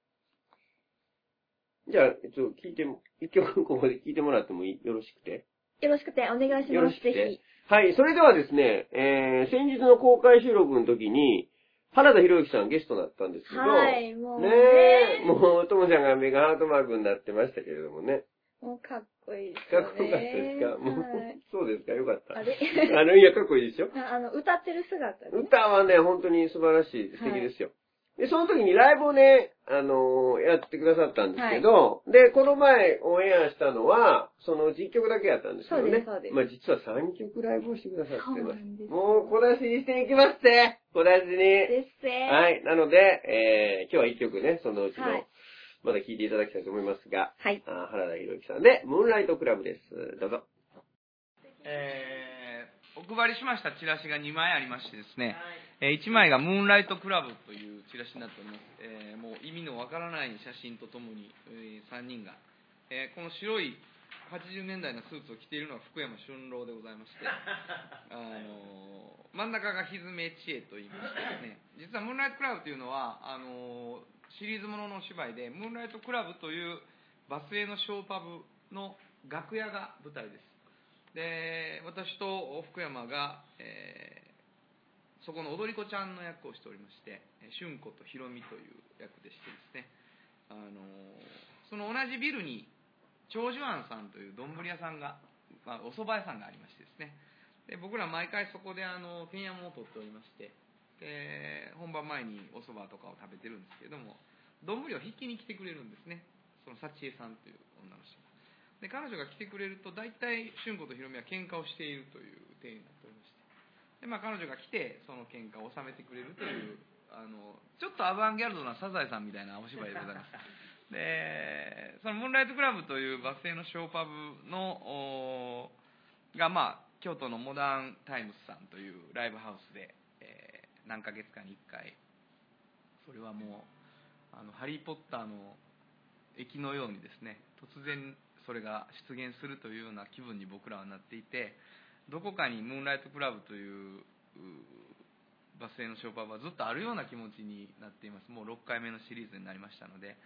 [SPEAKER 2] じゃあ、一曲ここで聴いてもらってもよろしくて。
[SPEAKER 1] よろしくて、お願いします。ぜひ。
[SPEAKER 2] はい、それではですね、先日の公開収録の時に、原田博之さんゲストだったんですけど、
[SPEAKER 1] はい、もう。
[SPEAKER 2] ねえ、もう、ともちゃんがメガハートマークになってましたけれどもね。
[SPEAKER 1] もうかっこいいですよね。
[SPEAKER 2] かっこよかったですか？もう、そうですか、よかった。
[SPEAKER 1] あれ
[SPEAKER 2] いや、かっこいいでしょ？
[SPEAKER 1] 歌ってる姿ね。
[SPEAKER 2] 歌はね、本当に素晴らしい、素敵ですよ。で、その時にライブをね、やってくださったんですけど、で、この前オンエアしたのは、そのうち1曲だけやったんですけどね。
[SPEAKER 1] そうです。
[SPEAKER 2] まあ実は3曲ライブをしてくださってます。
[SPEAKER 1] す
[SPEAKER 2] もう小出しにしていきますって。小出しに。
[SPEAKER 1] ですね。
[SPEAKER 2] はい。なので、今日は1曲ね、そのうちの、まだ聴いていただきたいと思いますが、
[SPEAKER 1] はい。
[SPEAKER 2] 原田博之さんで、ムーンライトクラブです。どうぞ。
[SPEAKER 4] お配りしましたチラシが2枚ありましてですね、1枚がムーンライトクラブというチラシになっております。もう意味のわからない写真とともに、3人が、この白い 1980年代のスーツを着ているのは福山俊郎でございまして真ん中がひずめ知恵と言いましてですね、実はムーンライトクラブというのはシリーズものの芝居でムーンライトクラブというバスへのショーパブの楽屋が舞台です。で、私と福山が、そこの踊り子ちゃんの役をしておりまして、春子とひろみという役でしてですね、その同じビルに長寿庵さんという丼屋さんが、お蕎麦屋さんがありましてですね、で僕ら毎回そこでてんやもんを取っておりまして、で本番前にお蕎麦とかを食べてるんですけれども、丼を引きに来てくれるんですね、その幸恵さんという女の人が。で彼女が来てくれると大体春子とひろみは喧嘩をしているという体になっておりまして、で、彼女が来てその喧嘩を収めてくれるというちょっとアバンギャルドなサザエさんみたいなお芝居でございます。でそのムーンライトクラブというバス停のショーパブのが京都のモダンタイムスさんというライブハウスで、何ヶ月かに1回、それはもうハリー・ポッターの駅のようにですね、突然それが出現するというような気分に僕らはなっていて、どこかにムーンライトクラブというバス停のショーパブはずっとあるような気持ちになっています。もう6回目のシリーズになりましたので、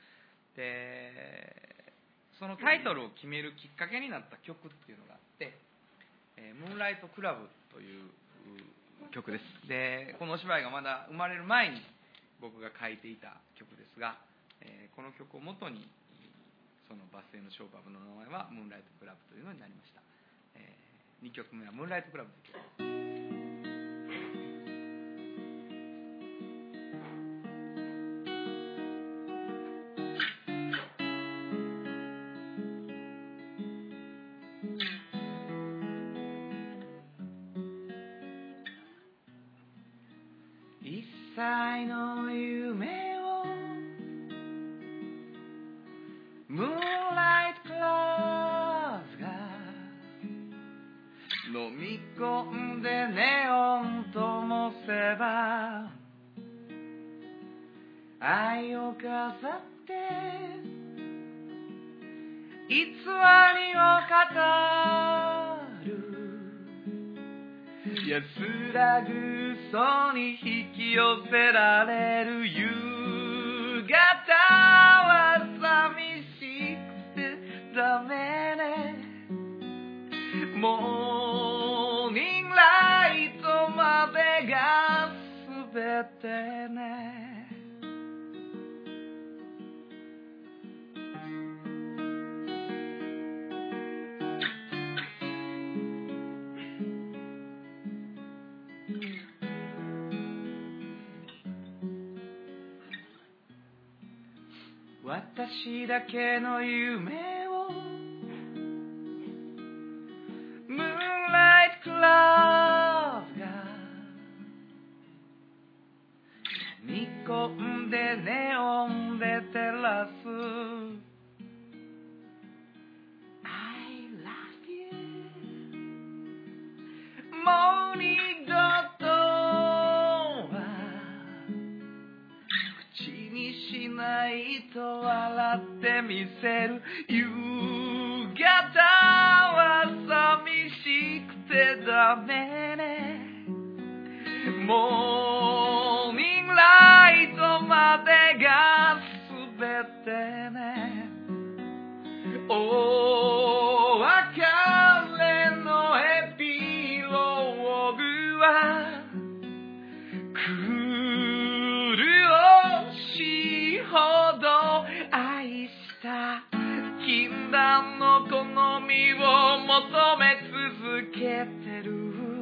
[SPEAKER 4] そのタイトルを決めるきっかけになった曲っていうのがあって、ムーンライトクラブという曲です。でこのお芝居がまだ生まれる前に僕が書いていた曲ですが、この曲を元にそのバス停のショーパブの名前はムーンライトクラブというのになりました。2曲目はムーンライトクラブという曲です。一切の夢をムーンライトクラブが飲み込んでネオンともせば、愛を飾って偽りを語る、安らぐ嘘に引き寄せられる夕方は寂しくてダメね、モーニングライトまでが全てね。私だけの夢をムーンライトクラブが飲み込んでネオンで照らす I love you もう二度とは口にしないと笑ってみせる、夕方は寂しくてダメね、モーニングライトまでが全てね、お別れのエピローグはほど愛した禁断の好みを求め続けてる、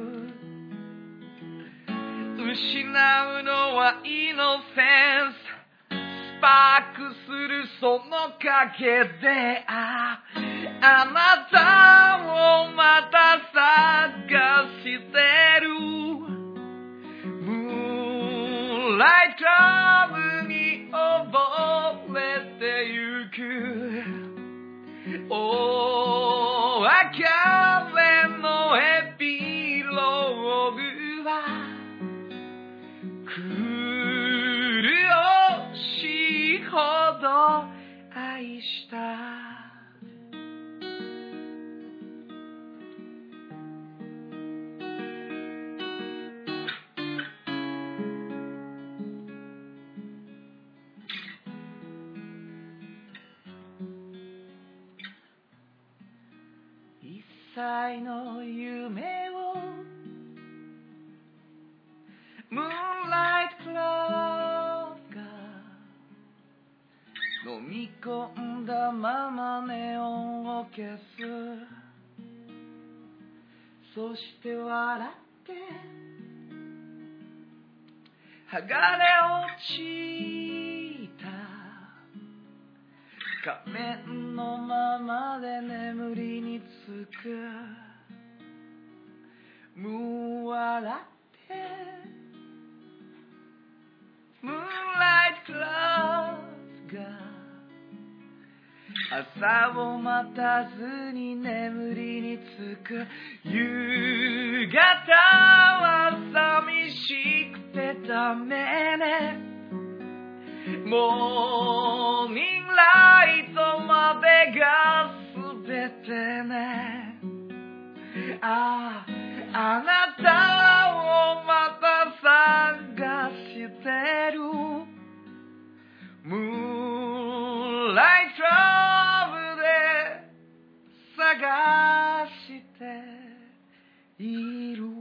[SPEAKER 4] 失うのはイノセンス、スパークするその陰であなたをまた探してる、ムーンライトクラブに溺れてゆく、お別れのエピローグは苦しいほど愛した。 歳の夢をムーンライトクラブが飲み込んだままネオンを消す。そして笑って剥がれ落ちた仮面のままで眠りにつく。笑ってムーンライトクラブが朝を待たずに眠りにつく。夕方は寂しくてダメね。モーニングライトまでがすべてね。あなたをまた探してる。ムーンライトクラブで探している。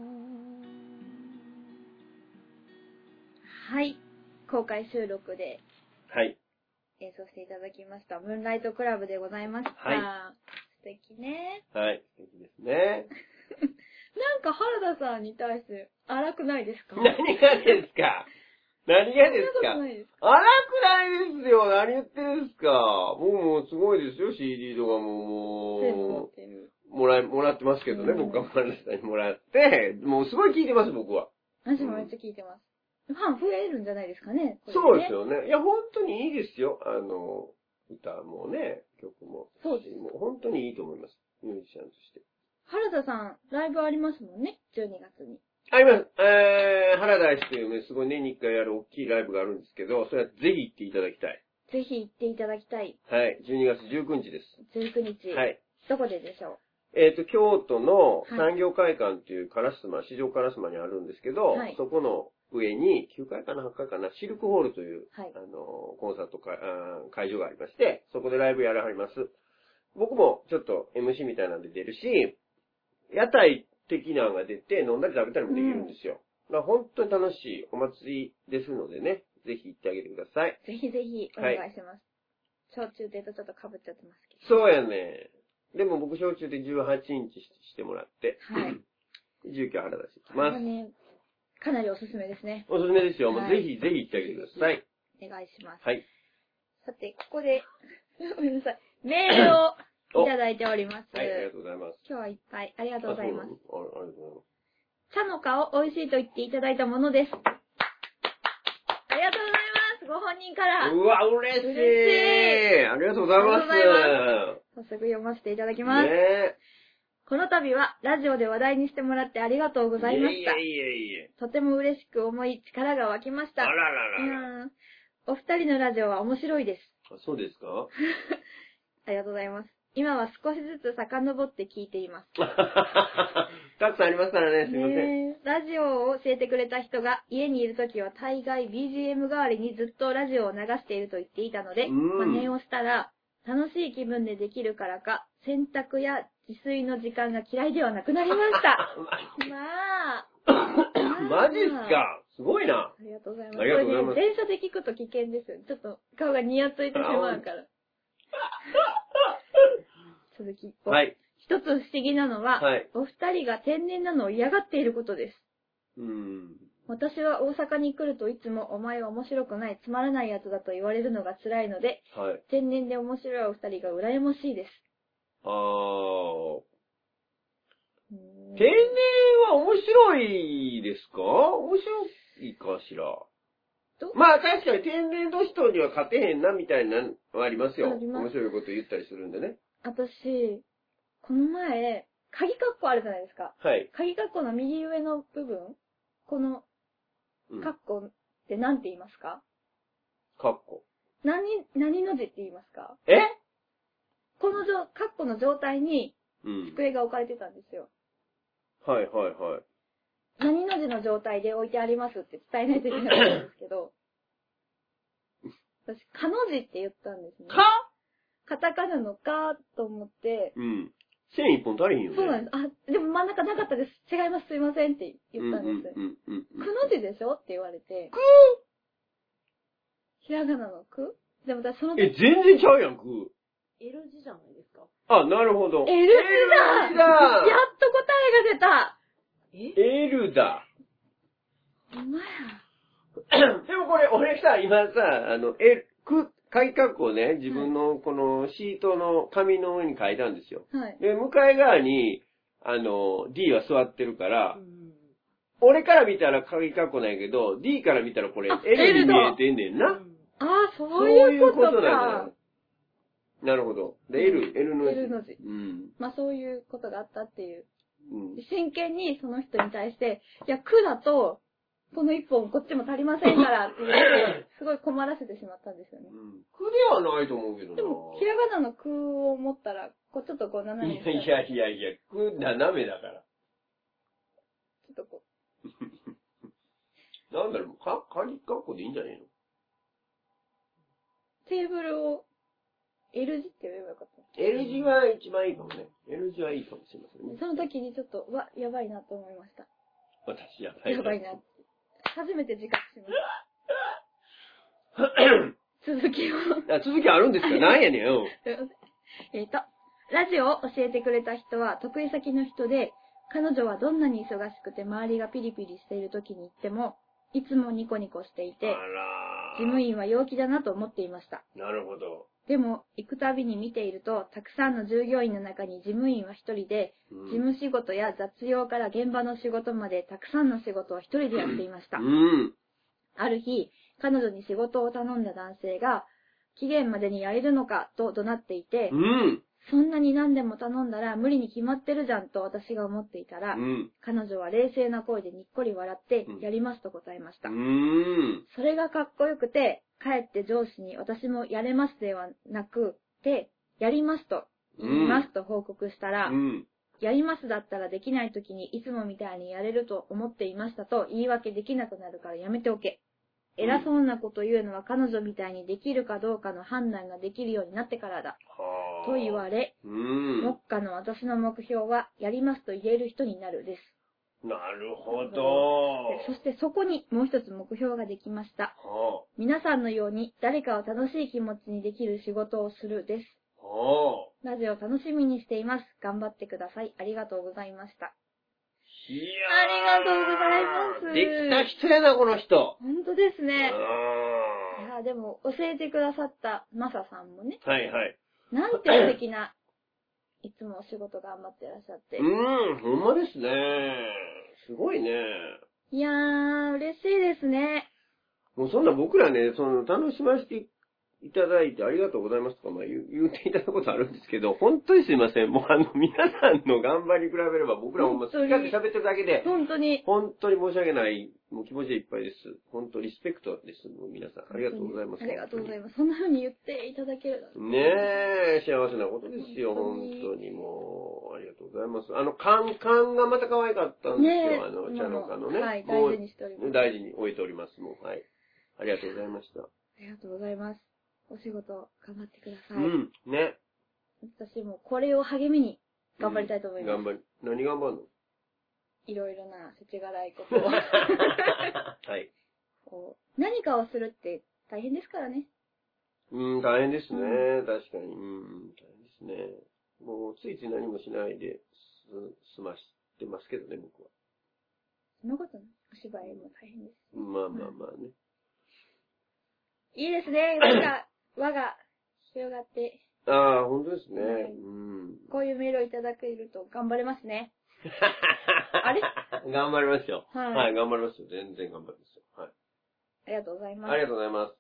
[SPEAKER 1] はい。公開収録で
[SPEAKER 2] はい。
[SPEAKER 1] 演奏していただきました。ムーンライトクラブでございました。
[SPEAKER 2] はい
[SPEAKER 1] 素敵ね。
[SPEAKER 2] はい。素敵ですね。
[SPEAKER 1] なんか原田さんに対して荒くないですか？
[SPEAKER 2] 何がですか？何がですか？
[SPEAKER 1] そんなことないですか？
[SPEAKER 2] 荒くないですよ。何言ってるんですか？僕もすごいですよ。CD とかももらってますけどね。僕は原田さんにもらって、もうすごい聞いてます、僕は。
[SPEAKER 1] 私もめっちゃ聞いてます。ファン増えるんじゃないですかね。
[SPEAKER 2] そうですよね。いや、本当にいいですよ。歌もね、曲も。
[SPEAKER 1] そうです。
[SPEAKER 2] もう本当にいいと思います。ミュージシャンとして。
[SPEAKER 1] 原田さん、ライブありますもんね。12月に。
[SPEAKER 2] あります。原田氏というね、すごい年に1回やる大きいライブがあるんですけど、それはぜひ行っていただきたい。
[SPEAKER 1] ぜひ行っていただきたい。
[SPEAKER 2] はい。12月19日です。
[SPEAKER 1] 19日。
[SPEAKER 2] はい。
[SPEAKER 1] どこででしょ
[SPEAKER 2] う京都の産業会館っていう烏丸、市場烏丸にあるんですけど、そこの上に9階かな8階かな、シルクホールという、コンサート会場がありまして、そこでライブやらはります。僕もちょっと MC みたいなんで出るし、屋台的なのが出て飲んだり食べたりもできるんですよ。本当に楽しいお祭りですのでね、ぜひ行ってあげてください。
[SPEAKER 1] ぜひぜひお願いします。焼酎でとちょっと被っちゃってますけ
[SPEAKER 2] ど。そうやね。でも僕焼酎で18インチしてもらって、はい。19原田してきます。
[SPEAKER 1] ね、かなりおすすめですね。
[SPEAKER 2] おすすめですよ。もうぜひぜひ行ってあげてください。
[SPEAKER 1] お願いします。
[SPEAKER 2] はい。
[SPEAKER 1] さて、ここで、ごめんなさい。メールをいただいております。
[SPEAKER 2] はい、ありがとうございます。
[SPEAKER 1] 今日はいっぱい。ありがとうございます。
[SPEAKER 2] ありがとうございます。
[SPEAKER 1] 茶の顔美味しいと言っていただいたものです。ありがとうございます。ご本人から。
[SPEAKER 2] うわ、嬉しい。ありがとうございます。
[SPEAKER 1] 早速読ませていただきます。この度はラジオで話題にしてもらってありがとうございました。とても嬉しく思い力が湧きました。
[SPEAKER 2] あららら。
[SPEAKER 1] お二人のラジオは面白いです。
[SPEAKER 2] そうですか？
[SPEAKER 1] ありがとうございます。今は少しずつ遡って聞いています。
[SPEAKER 2] たくさんありますからね、すいません。
[SPEAKER 1] ラジオを教えてくれた人が家にいるときは大概 BGM 代わりにずっとラジオを流していると言っていたので、真似をしたら楽しい気分でできるからか、洗濯や自炊の時間が嫌いではなくなりました。
[SPEAKER 2] マジっすか？すごいな。
[SPEAKER 1] ありがとうございます。これね、電車で聞くと危険ですよ。ちょっと顔がニヤついてしまうから。続き。
[SPEAKER 2] はい。
[SPEAKER 1] 一つ不思議なのは、お二人が天然なのを嫌がっていることです。私は大阪に来るといつもお前は面白くない、つまらないやつだと言われるのが辛いので、天然で面白いお二人が羨ましいです。
[SPEAKER 2] 天然は面白いですか？面白いかしら。まあ確かに天然の人には勝てへんなみたいなのはありますよ。面白いこと言ったりするんでね。
[SPEAKER 1] 私、この前、鍵括弧あるじゃないですか。
[SPEAKER 2] はい。
[SPEAKER 1] 鍵括弧の右上の部分、この、括弧って何て言いますか？
[SPEAKER 2] 括弧。
[SPEAKER 1] 何の字って言いますか？この括弧の状態に、机が置かれてたんですよ。
[SPEAKER 2] はいはいはい。
[SPEAKER 1] 何の字の状態で置いてありますって伝えないといけなかったんですけど、私、かの字って言ったんですね。
[SPEAKER 2] か？
[SPEAKER 1] カタカナのかと思って、
[SPEAKER 2] 線一本足りひんよね。
[SPEAKER 1] そうなんです。あ、でも真ん中なかったです。違います、すいませんって言ったんです。くの字でしょって言われて。ひらがなのくでも私その時。
[SPEAKER 2] 全然ちゃうやん、く。
[SPEAKER 3] L 字じゃないですか。
[SPEAKER 2] あ、なるほど。
[SPEAKER 1] L 字だやっと答えが出た
[SPEAKER 2] L だ。
[SPEAKER 1] お前
[SPEAKER 2] でもこれ、俺さ、今さ、鍵括弧をね、自分のこのシートの紙の上に書いたんですよ。
[SPEAKER 1] はい。
[SPEAKER 2] で、向かい側に、D は座ってるから、俺から見たら鍵括弧なんやけど、D から見たらこれ L に見えてんねんな。
[SPEAKER 1] ああ、そういうこと
[SPEAKER 2] なんだ
[SPEAKER 1] か。
[SPEAKER 2] よ。なるほど。で、L の字。
[SPEAKER 1] L の字。
[SPEAKER 2] うん。
[SPEAKER 1] まあそういうことがあったっていう。
[SPEAKER 2] うん。
[SPEAKER 1] 真剣にその人に対して、いや、くだと、この一本こっちも足りませんからって言って、すごい困らせてしまったんですよね。
[SPEAKER 2] うん。くではないと思うけどな。
[SPEAKER 1] でも、ひらがなのくを持ったら、こうちょっとこう斜めに。
[SPEAKER 2] いや、く斜めだから。
[SPEAKER 1] ちょっとこ
[SPEAKER 2] う。なんだろう、鍵括弧でいいんじゃねえの？
[SPEAKER 1] テーブルを L 字って言えばよかった。
[SPEAKER 2] L 字は一番いいかもね。L 字はいいかもしれませんね。
[SPEAKER 1] その時にちょっと、やばいなと思いました。
[SPEAKER 2] 私やばいな。
[SPEAKER 1] やばいなって。初めて自覚しました。続きを。
[SPEAKER 2] 続きあるんですか？なんやねんよ。
[SPEAKER 1] ラジオを教えてくれた人は得意先の人で、彼女はどんなに忙しくて周りがピリピリしている時に行っても、いつもニコニコしていて、事務員は陽気だなと思っていました。
[SPEAKER 2] なるほど。
[SPEAKER 1] でも、行くたびに見ていると、たくさんの従業員の中に事務員は一人で、事務仕事や雑用から現場の仕事までたくさんの仕事を一人でやっていました。ある日、彼女に仕事を頼んだ男性が、期限までにやれるのかと怒鳴っていて、そんなに何でも頼んだら無理に決まってるじゃんと私が思っていたら、彼女は冷静な声でにっこり笑って、やりますと答えました。それがかっこよくて、帰って上司に私もやれますではなくて、やりますと言いますと報告したら、やりますだったらできない時にいつもみたいにやれると思っていましたと言い訳できなくなるからやめておけ。偉そうなこと言うのは彼女みたいにできるかどうかの判断ができるようになってからだ。と言われ、目下の私の目標はやりますと言える人になるです。
[SPEAKER 2] なるほど。
[SPEAKER 1] そしてそこにもう一つ目標ができました。皆さんのように誰かを楽しい気持ちにできる仕事をするです。ラジオ楽しみにしています。頑張ってください。ありがとうございました。
[SPEAKER 2] いや
[SPEAKER 1] ありがとうございます。
[SPEAKER 2] できた人やな、この人。
[SPEAKER 1] 本当ですね。いや、でも教えてくださったマサさんもね。
[SPEAKER 2] はいはい。
[SPEAKER 1] なんて素敵な、いつもお仕事頑張ってらっしゃって。
[SPEAKER 2] ほんまですね。すごいね。
[SPEAKER 1] いやー、嬉しいですね。
[SPEAKER 2] もうそんな僕らね、楽しませていただいてありがとうございますとか、まあ言っていただくことあるんですけど、本当にすいません。もう皆さんの頑張りに比べれば僕らほんま好き勝手喋ってるだけで、本当に申し訳ない、もう気持ちでいっぱいです。本当リスペクトです。もう皆さん、ありがとうございます。
[SPEAKER 1] ありがとうございます。そんな風に言っていただける
[SPEAKER 2] ねえ、幸せなことですよ、本当にもう。ありがとうございます。カンがまた可愛かったんですよ、茶の花のね。
[SPEAKER 1] はい、大事にしております。
[SPEAKER 2] 大事に置いております、もう。はい。ありがとうございました。あ
[SPEAKER 1] りがとうございます。お仕事頑張ってください。
[SPEAKER 2] ね。
[SPEAKER 1] 私もこれを励みに頑張りたいと思います。
[SPEAKER 2] 何頑張るの？
[SPEAKER 1] いろいろな世知辛いことを。
[SPEAKER 2] はい。
[SPEAKER 1] 何かをするって大変ですからね。
[SPEAKER 2] 大変ですね。確かに。大変ですね。もうついつい何もしないで済ましてますけどね、僕は。
[SPEAKER 1] そんなことない。お芝居も大変です。
[SPEAKER 2] まあね。
[SPEAKER 1] いいですね。輪が広がって。
[SPEAKER 2] ああ、本当ですね。
[SPEAKER 1] こういうメールをいただけると頑張れますね。あれ
[SPEAKER 2] 頑張りますよ。はい、頑張りますよ。全然頑張りますよ。はい。
[SPEAKER 1] ありがとうございます。
[SPEAKER 2] ありがとうございます。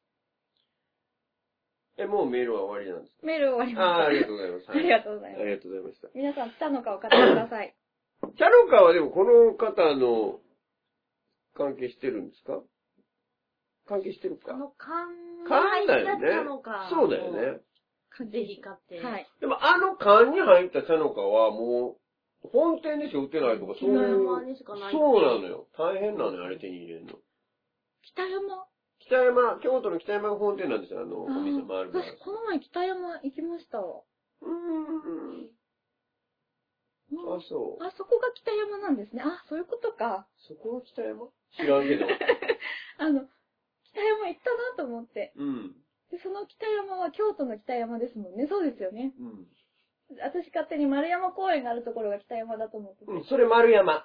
[SPEAKER 2] もうメールは終わりなんですか？
[SPEAKER 1] メール終わりました。
[SPEAKER 2] ありがとうございます。
[SPEAKER 1] ありがとうございます。
[SPEAKER 2] ありがとうございました。
[SPEAKER 1] 皆さん、茶の花を買ってください。
[SPEAKER 2] 茶の花はでもこの方の関係してるんですか？関係してるか。
[SPEAKER 3] 缶
[SPEAKER 2] だよね。そうだよね。
[SPEAKER 3] ぜひ買って。
[SPEAKER 1] はい。
[SPEAKER 2] でも缶に入った茶の花はもう、本店でしか売ってないとか、そういう。そうなのよ。大変なのよ、あれ手に入れるの。京都の北山が本店なんですよ、お店もあるから。
[SPEAKER 1] 私、この前北山行きましたわ。
[SPEAKER 2] あ、そう。
[SPEAKER 1] あ、そこが北山なんですね。あ、そういうことか。
[SPEAKER 2] そこが北山知らんけど。
[SPEAKER 1] 北山行ったなと思って。
[SPEAKER 2] うん。
[SPEAKER 1] で、その北山は京都の北山ですもんね。そうですよね。
[SPEAKER 2] うん。
[SPEAKER 1] 私勝手に丸山公園があるところが北山だと思ってて。
[SPEAKER 2] うん、それ丸山。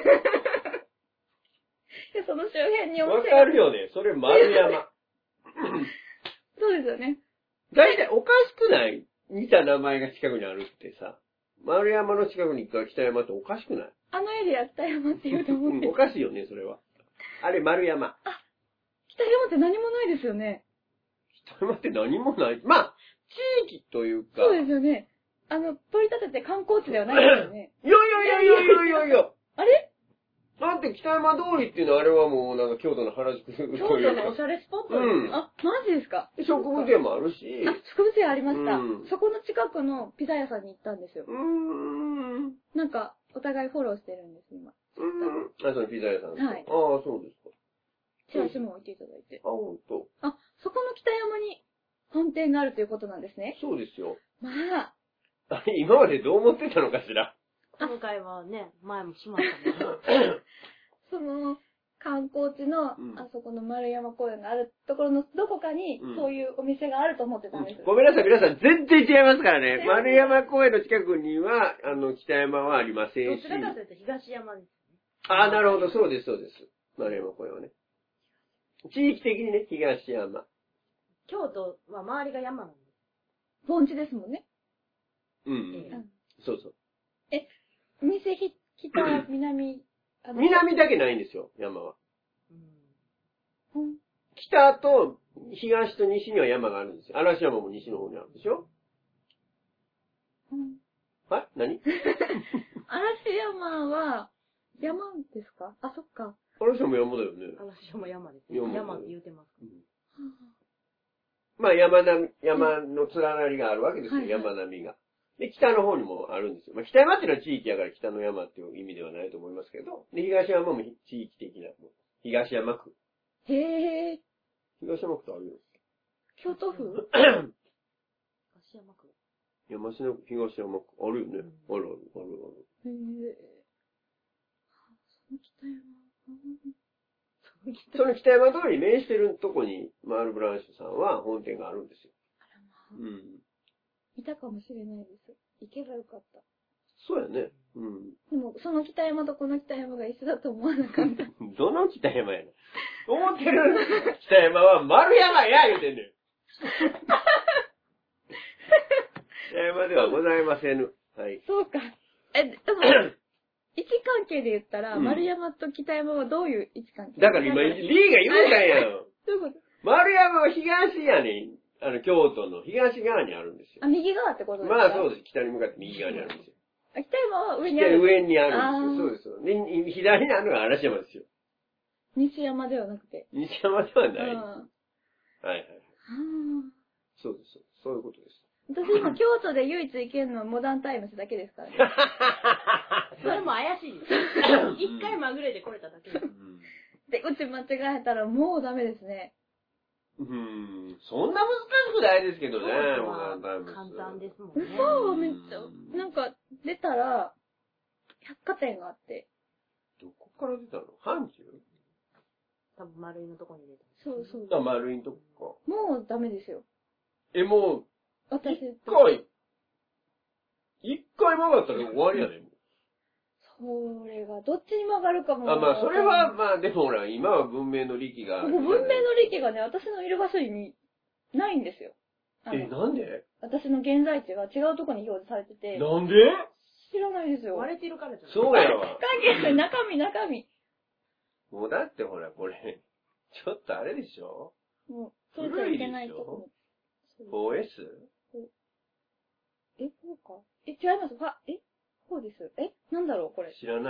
[SPEAKER 1] で、その周辺に
[SPEAKER 2] わかるよね。それ丸山。
[SPEAKER 1] そうですよね。
[SPEAKER 2] だいたいおかしくない？似た名前が近くにあるってさ。丸山の近くに北山っておかしくない？
[SPEAKER 1] あのエリア北山って言うと思って。
[SPEAKER 2] おかしいよね、それは。あれ丸山。
[SPEAKER 1] あ、北山って何もないですよね。
[SPEAKER 2] 北山って何もない。まあ、地域というか。
[SPEAKER 1] そうですよね。取り立てて観光地ではないですよね。
[SPEAKER 2] いや。
[SPEAKER 1] あれ？
[SPEAKER 2] だって北山通りっていうのはあれはもうなんか京都の原宿というか。
[SPEAKER 3] 京都のおしゃれスポットです。
[SPEAKER 2] うん。
[SPEAKER 1] あ、マジですか？
[SPEAKER 2] 植物園もあるし。
[SPEAKER 1] あ、植物園ありました。
[SPEAKER 2] うん、
[SPEAKER 1] そこの近くのピザ屋さんに行ったんですよ。なんか、お互いフォローしてるんです、今。
[SPEAKER 2] あ、そのピザ屋さんですか？
[SPEAKER 1] はい。
[SPEAKER 2] ああ、そうですか。
[SPEAKER 1] チラシも置いていただいて。
[SPEAKER 2] あ、ほんと。
[SPEAKER 1] あ、そこの北山に本店があるということなんですね。
[SPEAKER 2] そうですよ。
[SPEAKER 1] まあ。
[SPEAKER 2] 今までどう思ってたのかしら。
[SPEAKER 3] 今回はね、前もしましたね。
[SPEAKER 1] その、観光地の、あそこの丸山公園があるところのどこかに、そういうお店があると思ってたんです。
[SPEAKER 2] ごめんなさい、皆さん全然違いますからね。丸山公園の近くには、北山はありませんし。
[SPEAKER 3] どちらかというと東山ですね。
[SPEAKER 2] ああ、なるほど、そうです。丸山公園はね。地域的にね、東山。
[SPEAKER 3] 京都は周りが山なんです。
[SPEAKER 1] 盆地ですもんね。
[SPEAKER 2] そう。
[SPEAKER 1] 西、北、南、
[SPEAKER 2] 南だけないんですよ、山は。北と東と西には山があるんですよ。嵐山も西の方にあるでしょ？はい？何？
[SPEAKER 1] 嵐山は、山ですか？あ、そっか。
[SPEAKER 2] 嵐山も山だよね。
[SPEAKER 3] 嵐山山ですね。山って言うてます。
[SPEAKER 2] まあ山の連なりがあるわけですよ、山並みが。で、北の方にもあるんですよ。まあ、北山っていうのは地域やから北の山っていう意味ではないと思いますけど、で、東山も地域的な、東山区。
[SPEAKER 1] へえ。
[SPEAKER 2] 東山区ってあるよ。
[SPEAKER 1] 京都府
[SPEAKER 3] 東山区。
[SPEAKER 2] 山科区、東山区。あるよね。ある。
[SPEAKER 1] へえ。
[SPEAKER 2] その北山通りに面してるとこに、マールブランシュさんは本店があるんですよ。
[SPEAKER 1] あらまあ。いたかもしれないです。行けばよかった。
[SPEAKER 2] そうやね。
[SPEAKER 1] でも、その北山とこの北山が一緒だと思わなかった。
[SPEAKER 2] どの北山やねん。思ってる北山は丸山や言うてんねん。北山ではございません。はい。
[SPEAKER 1] そうか。でも、位置関係で言ったら、丸山と北山はどういう位置関係？
[SPEAKER 2] だから今、リーが言うたんやん。
[SPEAKER 1] どういうこと？
[SPEAKER 2] 丸山は東やねん。京都の東側にあるんですよ。
[SPEAKER 1] あ、右側ってことですか？
[SPEAKER 2] まあそうです。北に向かって右側にあるんですよ。
[SPEAKER 1] 北山は上にある。
[SPEAKER 2] 上にあるんですよ。そうですよ。で、左にあるのが嵐山ですよ。
[SPEAKER 1] 西山ではなくて。
[SPEAKER 2] 西山ではない。はい。そうです。そういうことです。
[SPEAKER 1] 私今京都で唯一行けるのはモダンタイムスだけですからね。
[SPEAKER 3] それも怪しいです。一回まぐれで来れただけです。
[SPEAKER 1] で、うち間違えたらもうダメですね。
[SPEAKER 2] そんな難しくないですけどね、モダンタイムス。
[SPEAKER 3] 簡単ですもんね。
[SPEAKER 1] 嘘めっちゃ、なんか出たら、百貨店があって。
[SPEAKER 2] どこから出たの？阪急？
[SPEAKER 3] 多分丸いのとこに出た。
[SPEAKER 1] そう。
[SPEAKER 2] 丸いのとこ
[SPEAKER 1] か。もうダメですよ。
[SPEAKER 2] もう、
[SPEAKER 1] 私
[SPEAKER 2] 一回曲がったら終わりやねん。
[SPEAKER 1] それが、どっちに曲がるかも。
[SPEAKER 2] まあ、それは、まあ、でもほら、今は文明の利器が。
[SPEAKER 1] 文明の利器がね、私のいる場所にないんですよ。
[SPEAKER 2] なんで？
[SPEAKER 1] 私の現在地が違うとこに表示されてて。
[SPEAKER 2] なんで？
[SPEAKER 1] 知らないですよ。
[SPEAKER 3] 割れてるからじゃない？
[SPEAKER 2] そうやわ。
[SPEAKER 1] 関係ない、中身。
[SPEAKER 2] もうだってほら、これ、ちょっとあれでしょ？
[SPEAKER 1] もう、それじゃいけないとこ。
[SPEAKER 2] 4S？
[SPEAKER 1] 4か？違います。4です。なんだろう、これ。
[SPEAKER 2] 知らない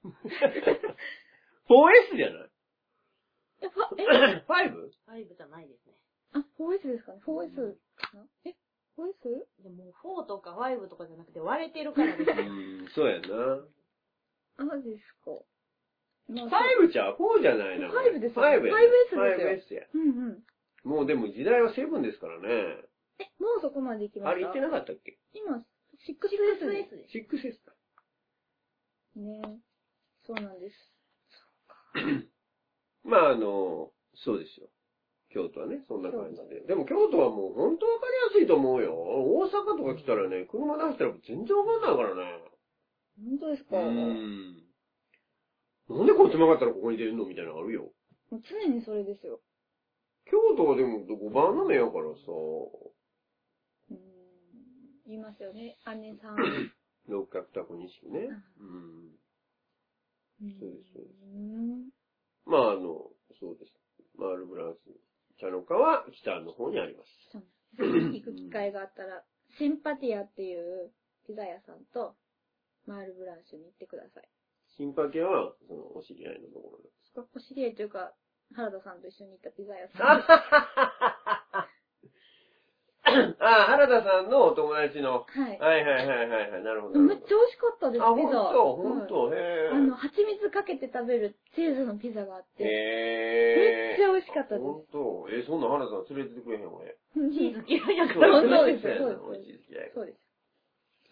[SPEAKER 2] 。4S じゃない？5？
[SPEAKER 3] 5じゃないですね。
[SPEAKER 1] あ、4S ですかね。4S かな？4S？
[SPEAKER 3] でも4とか5とかじゃなくて割れてるからですよ。
[SPEAKER 2] そうやな。
[SPEAKER 1] あ、ですか。
[SPEAKER 2] 5ちゃう？ 4 じゃないな。
[SPEAKER 1] 5ですよ。
[SPEAKER 2] 5や。
[SPEAKER 1] 5S ですよ。
[SPEAKER 2] もうでも時代は7ですからね。
[SPEAKER 1] もうそこまで行きました？
[SPEAKER 2] あれ行ってなかったっけ？
[SPEAKER 1] 今、6S です。
[SPEAKER 2] 6S か。
[SPEAKER 1] ね。そうなんです。
[SPEAKER 2] まあそうですよ。京都はね、そんな感じで。でも京都はもう本当わかりやすいと思うよ。大阪とか来たらね、車出したら全然わかんないからね。
[SPEAKER 1] 本当ですか？
[SPEAKER 2] なんでこっち曲がったらここに出るのみたいなのあるよ。
[SPEAKER 1] もう常にそれですよ。
[SPEAKER 2] 京都はでも5番の目やからさ。
[SPEAKER 1] 言いますよね、姉さん。
[SPEAKER 2] 六角タコ錦ね。そうです、そうです。まあそうです。マールブランス、茶の川、北の方にあります。
[SPEAKER 1] 行く機会があったら、シンパティアっていうピザ屋さんと、マールブランシュに行ってください。
[SPEAKER 2] シンパティアは、お知り合いのところなんですか？
[SPEAKER 1] お知り合いというか、原田さんと一緒に行ったピザ屋さん。
[SPEAKER 2] 原田さんのお友達の。
[SPEAKER 1] はい。
[SPEAKER 2] はいはいはいはい。なるほど。
[SPEAKER 1] めっちゃ美味しかったです、ピザ。
[SPEAKER 2] ほんと、へぇ。
[SPEAKER 1] 蜂蜜かけて食べるチーズのピザがあって。めっちゃ美味しかったです。
[SPEAKER 2] ほんと。そんな原田さん連れてってくれへんわ、
[SPEAKER 3] チーズ嫌いだから。
[SPEAKER 1] そうです。そうです。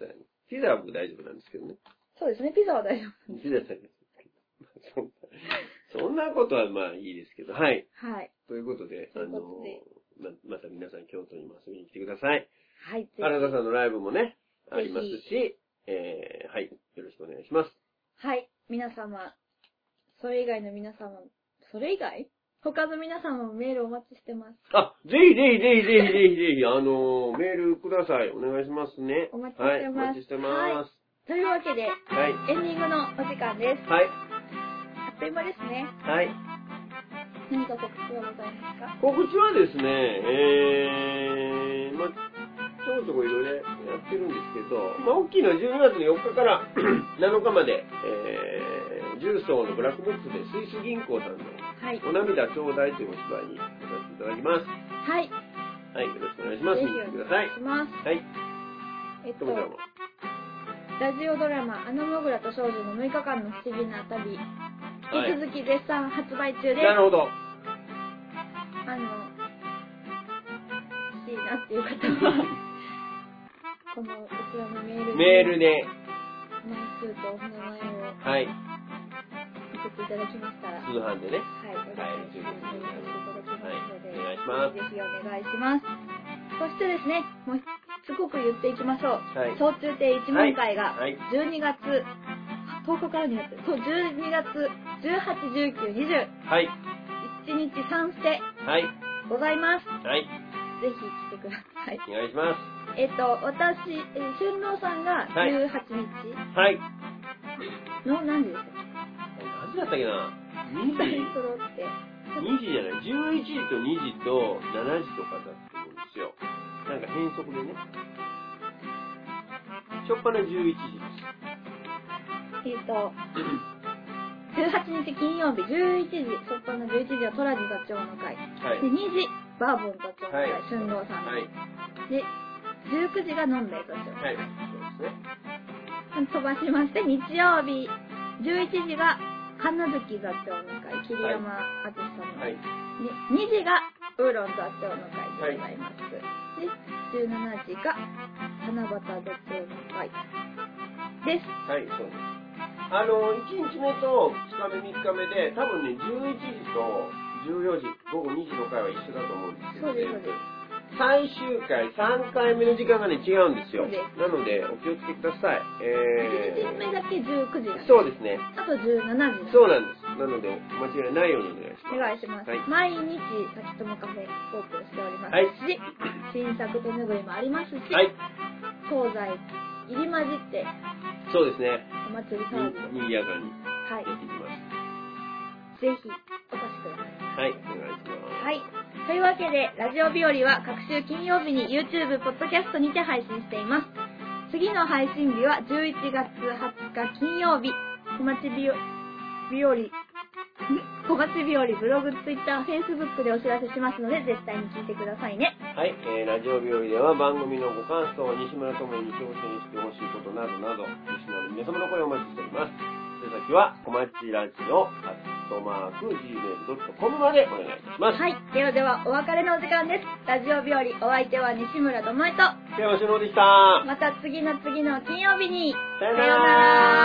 [SPEAKER 2] ピザは僕大丈夫なんですけどね。
[SPEAKER 1] そうですね、ピザは大丈夫。
[SPEAKER 2] ピザ大丈夫。そんなことはまあいいですけど、はい。
[SPEAKER 1] はい。
[SPEAKER 2] ということで、また皆さん京都にも遊びに来てください。
[SPEAKER 1] はい。
[SPEAKER 2] 原田さんのライブもね、ありますし、はい。よろしくお願いします。
[SPEAKER 1] はい。皆様、それ以外の皆様、それ以外？他の皆様もメールお待ちしてます。
[SPEAKER 2] ぜひ、メールください。お願いしますね。
[SPEAKER 1] お待ちしてます。
[SPEAKER 2] お待ちしてます。
[SPEAKER 1] というわけで、エンディングのお時間です。
[SPEAKER 2] はい。
[SPEAKER 1] あっという間ですね。
[SPEAKER 2] はい。
[SPEAKER 1] 何か告知はございますか？
[SPEAKER 2] 告知はですね、ちょこちょこいろいろやってるんですけど、大きいのは12月の4日から7日まで、重曹のブラックボックスでスイス銀行さんのお涙ちょうだいというお芝居に出させていただきます。
[SPEAKER 1] はい。
[SPEAKER 2] はい、よろしくお願いします。見に来てください。
[SPEAKER 1] お願いします。
[SPEAKER 2] はい。
[SPEAKER 1] ラジオドラマ、モグラと少女の6日間の不思議な旅、引き続き絶賛発売中です。
[SPEAKER 2] なるほど。
[SPEAKER 1] 欲しいなっていう方は、この、こちらの
[SPEAKER 2] メールで、
[SPEAKER 1] 枚数とお名前を、
[SPEAKER 2] はい。
[SPEAKER 1] 送っていただきましたら、
[SPEAKER 2] 通販でね。
[SPEAKER 1] はい、お願いしますので、
[SPEAKER 2] お願いします。
[SPEAKER 1] ぜひお願いします。そしてですね、もうすごく言っていきましょう。
[SPEAKER 2] はい、
[SPEAKER 1] 小中定一問会が12月10日からになってる。そう、12月18、19、20。
[SPEAKER 2] はい。
[SPEAKER 1] 1日3ステ。
[SPEAKER 2] はい。
[SPEAKER 1] ございます。
[SPEAKER 2] はい。
[SPEAKER 1] ぜひ来てください。
[SPEAKER 2] お願いします。
[SPEAKER 1] 私、春郎さんが18日。
[SPEAKER 2] はい。
[SPEAKER 1] の何時でしたっけ？
[SPEAKER 2] 何時だったっけな？ 2 時
[SPEAKER 1] 揃って。
[SPEAKER 2] 2時じゃない。11時と2時と7時とかだったと思うんですよ。なんか変則でね。しょっぱな11時です。
[SPEAKER 1] 18日金曜日11時、しょっぱな11時はトラジ座長の会。
[SPEAKER 2] はい、
[SPEAKER 1] で、2時、バーボン座長の会、春郎さんの。
[SPEAKER 2] はい、
[SPEAKER 1] で、19時がのんべえ座長の会。
[SPEAKER 2] はい、そうですね。
[SPEAKER 1] 飛ばしまして、日曜日11時が神奈月座長の会、桐山敦さんの会。で、2時がウーロン座長の会でございます。で、17時が七夕座長の会です。
[SPEAKER 2] はい、そうです。1日目と2日目、3日目で、多分ね、11時と14時、午後2時の回は一緒だと思うんですけど、
[SPEAKER 1] そうです、そうです。
[SPEAKER 2] 最終回、3回目の時間がね、違うんですよ。なので、お気をつけください。
[SPEAKER 1] 1日目だけ19時なんです。
[SPEAKER 2] そうですね。
[SPEAKER 1] あと17時。
[SPEAKER 2] そうなんです。なので、間違いないようにお願いします。
[SPEAKER 1] お願いします。はい、毎日、さきともカフェオープンしておりますし、新作手ぬぐいもありますし、東西入り混じって、
[SPEAKER 2] そうですね。
[SPEAKER 1] お祭り騒ぎ
[SPEAKER 2] にぎやかに
[SPEAKER 1] や
[SPEAKER 2] っていきます。
[SPEAKER 1] ぜひ、お越しください。
[SPEAKER 2] はい、お願いします。
[SPEAKER 1] はい。というわけで、ラジオ日和は各週金曜日に YouTube、ポッドキャストにて配信しています。次の配信日は11月20日金曜日、小町日和、ブログ、Twitter、Facebook でお知らせしますので、絶対に聞いてくださいね。
[SPEAKER 2] はい、ラジオ日和では番組のご感想、西村智也に挑戦してほしいことなどなど、リスナーの皆様の声をお待ちしております。それ先は、小町ラジオ、@gmail.com までお願いいたします。
[SPEAKER 1] はい、ではでは、お別れのお時間です。ラジオ日和、お相手は西村智也と、
[SPEAKER 2] 北山志郎でした。
[SPEAKER 1] また次の金曜日に、
[SPEAKER 2] さよなら。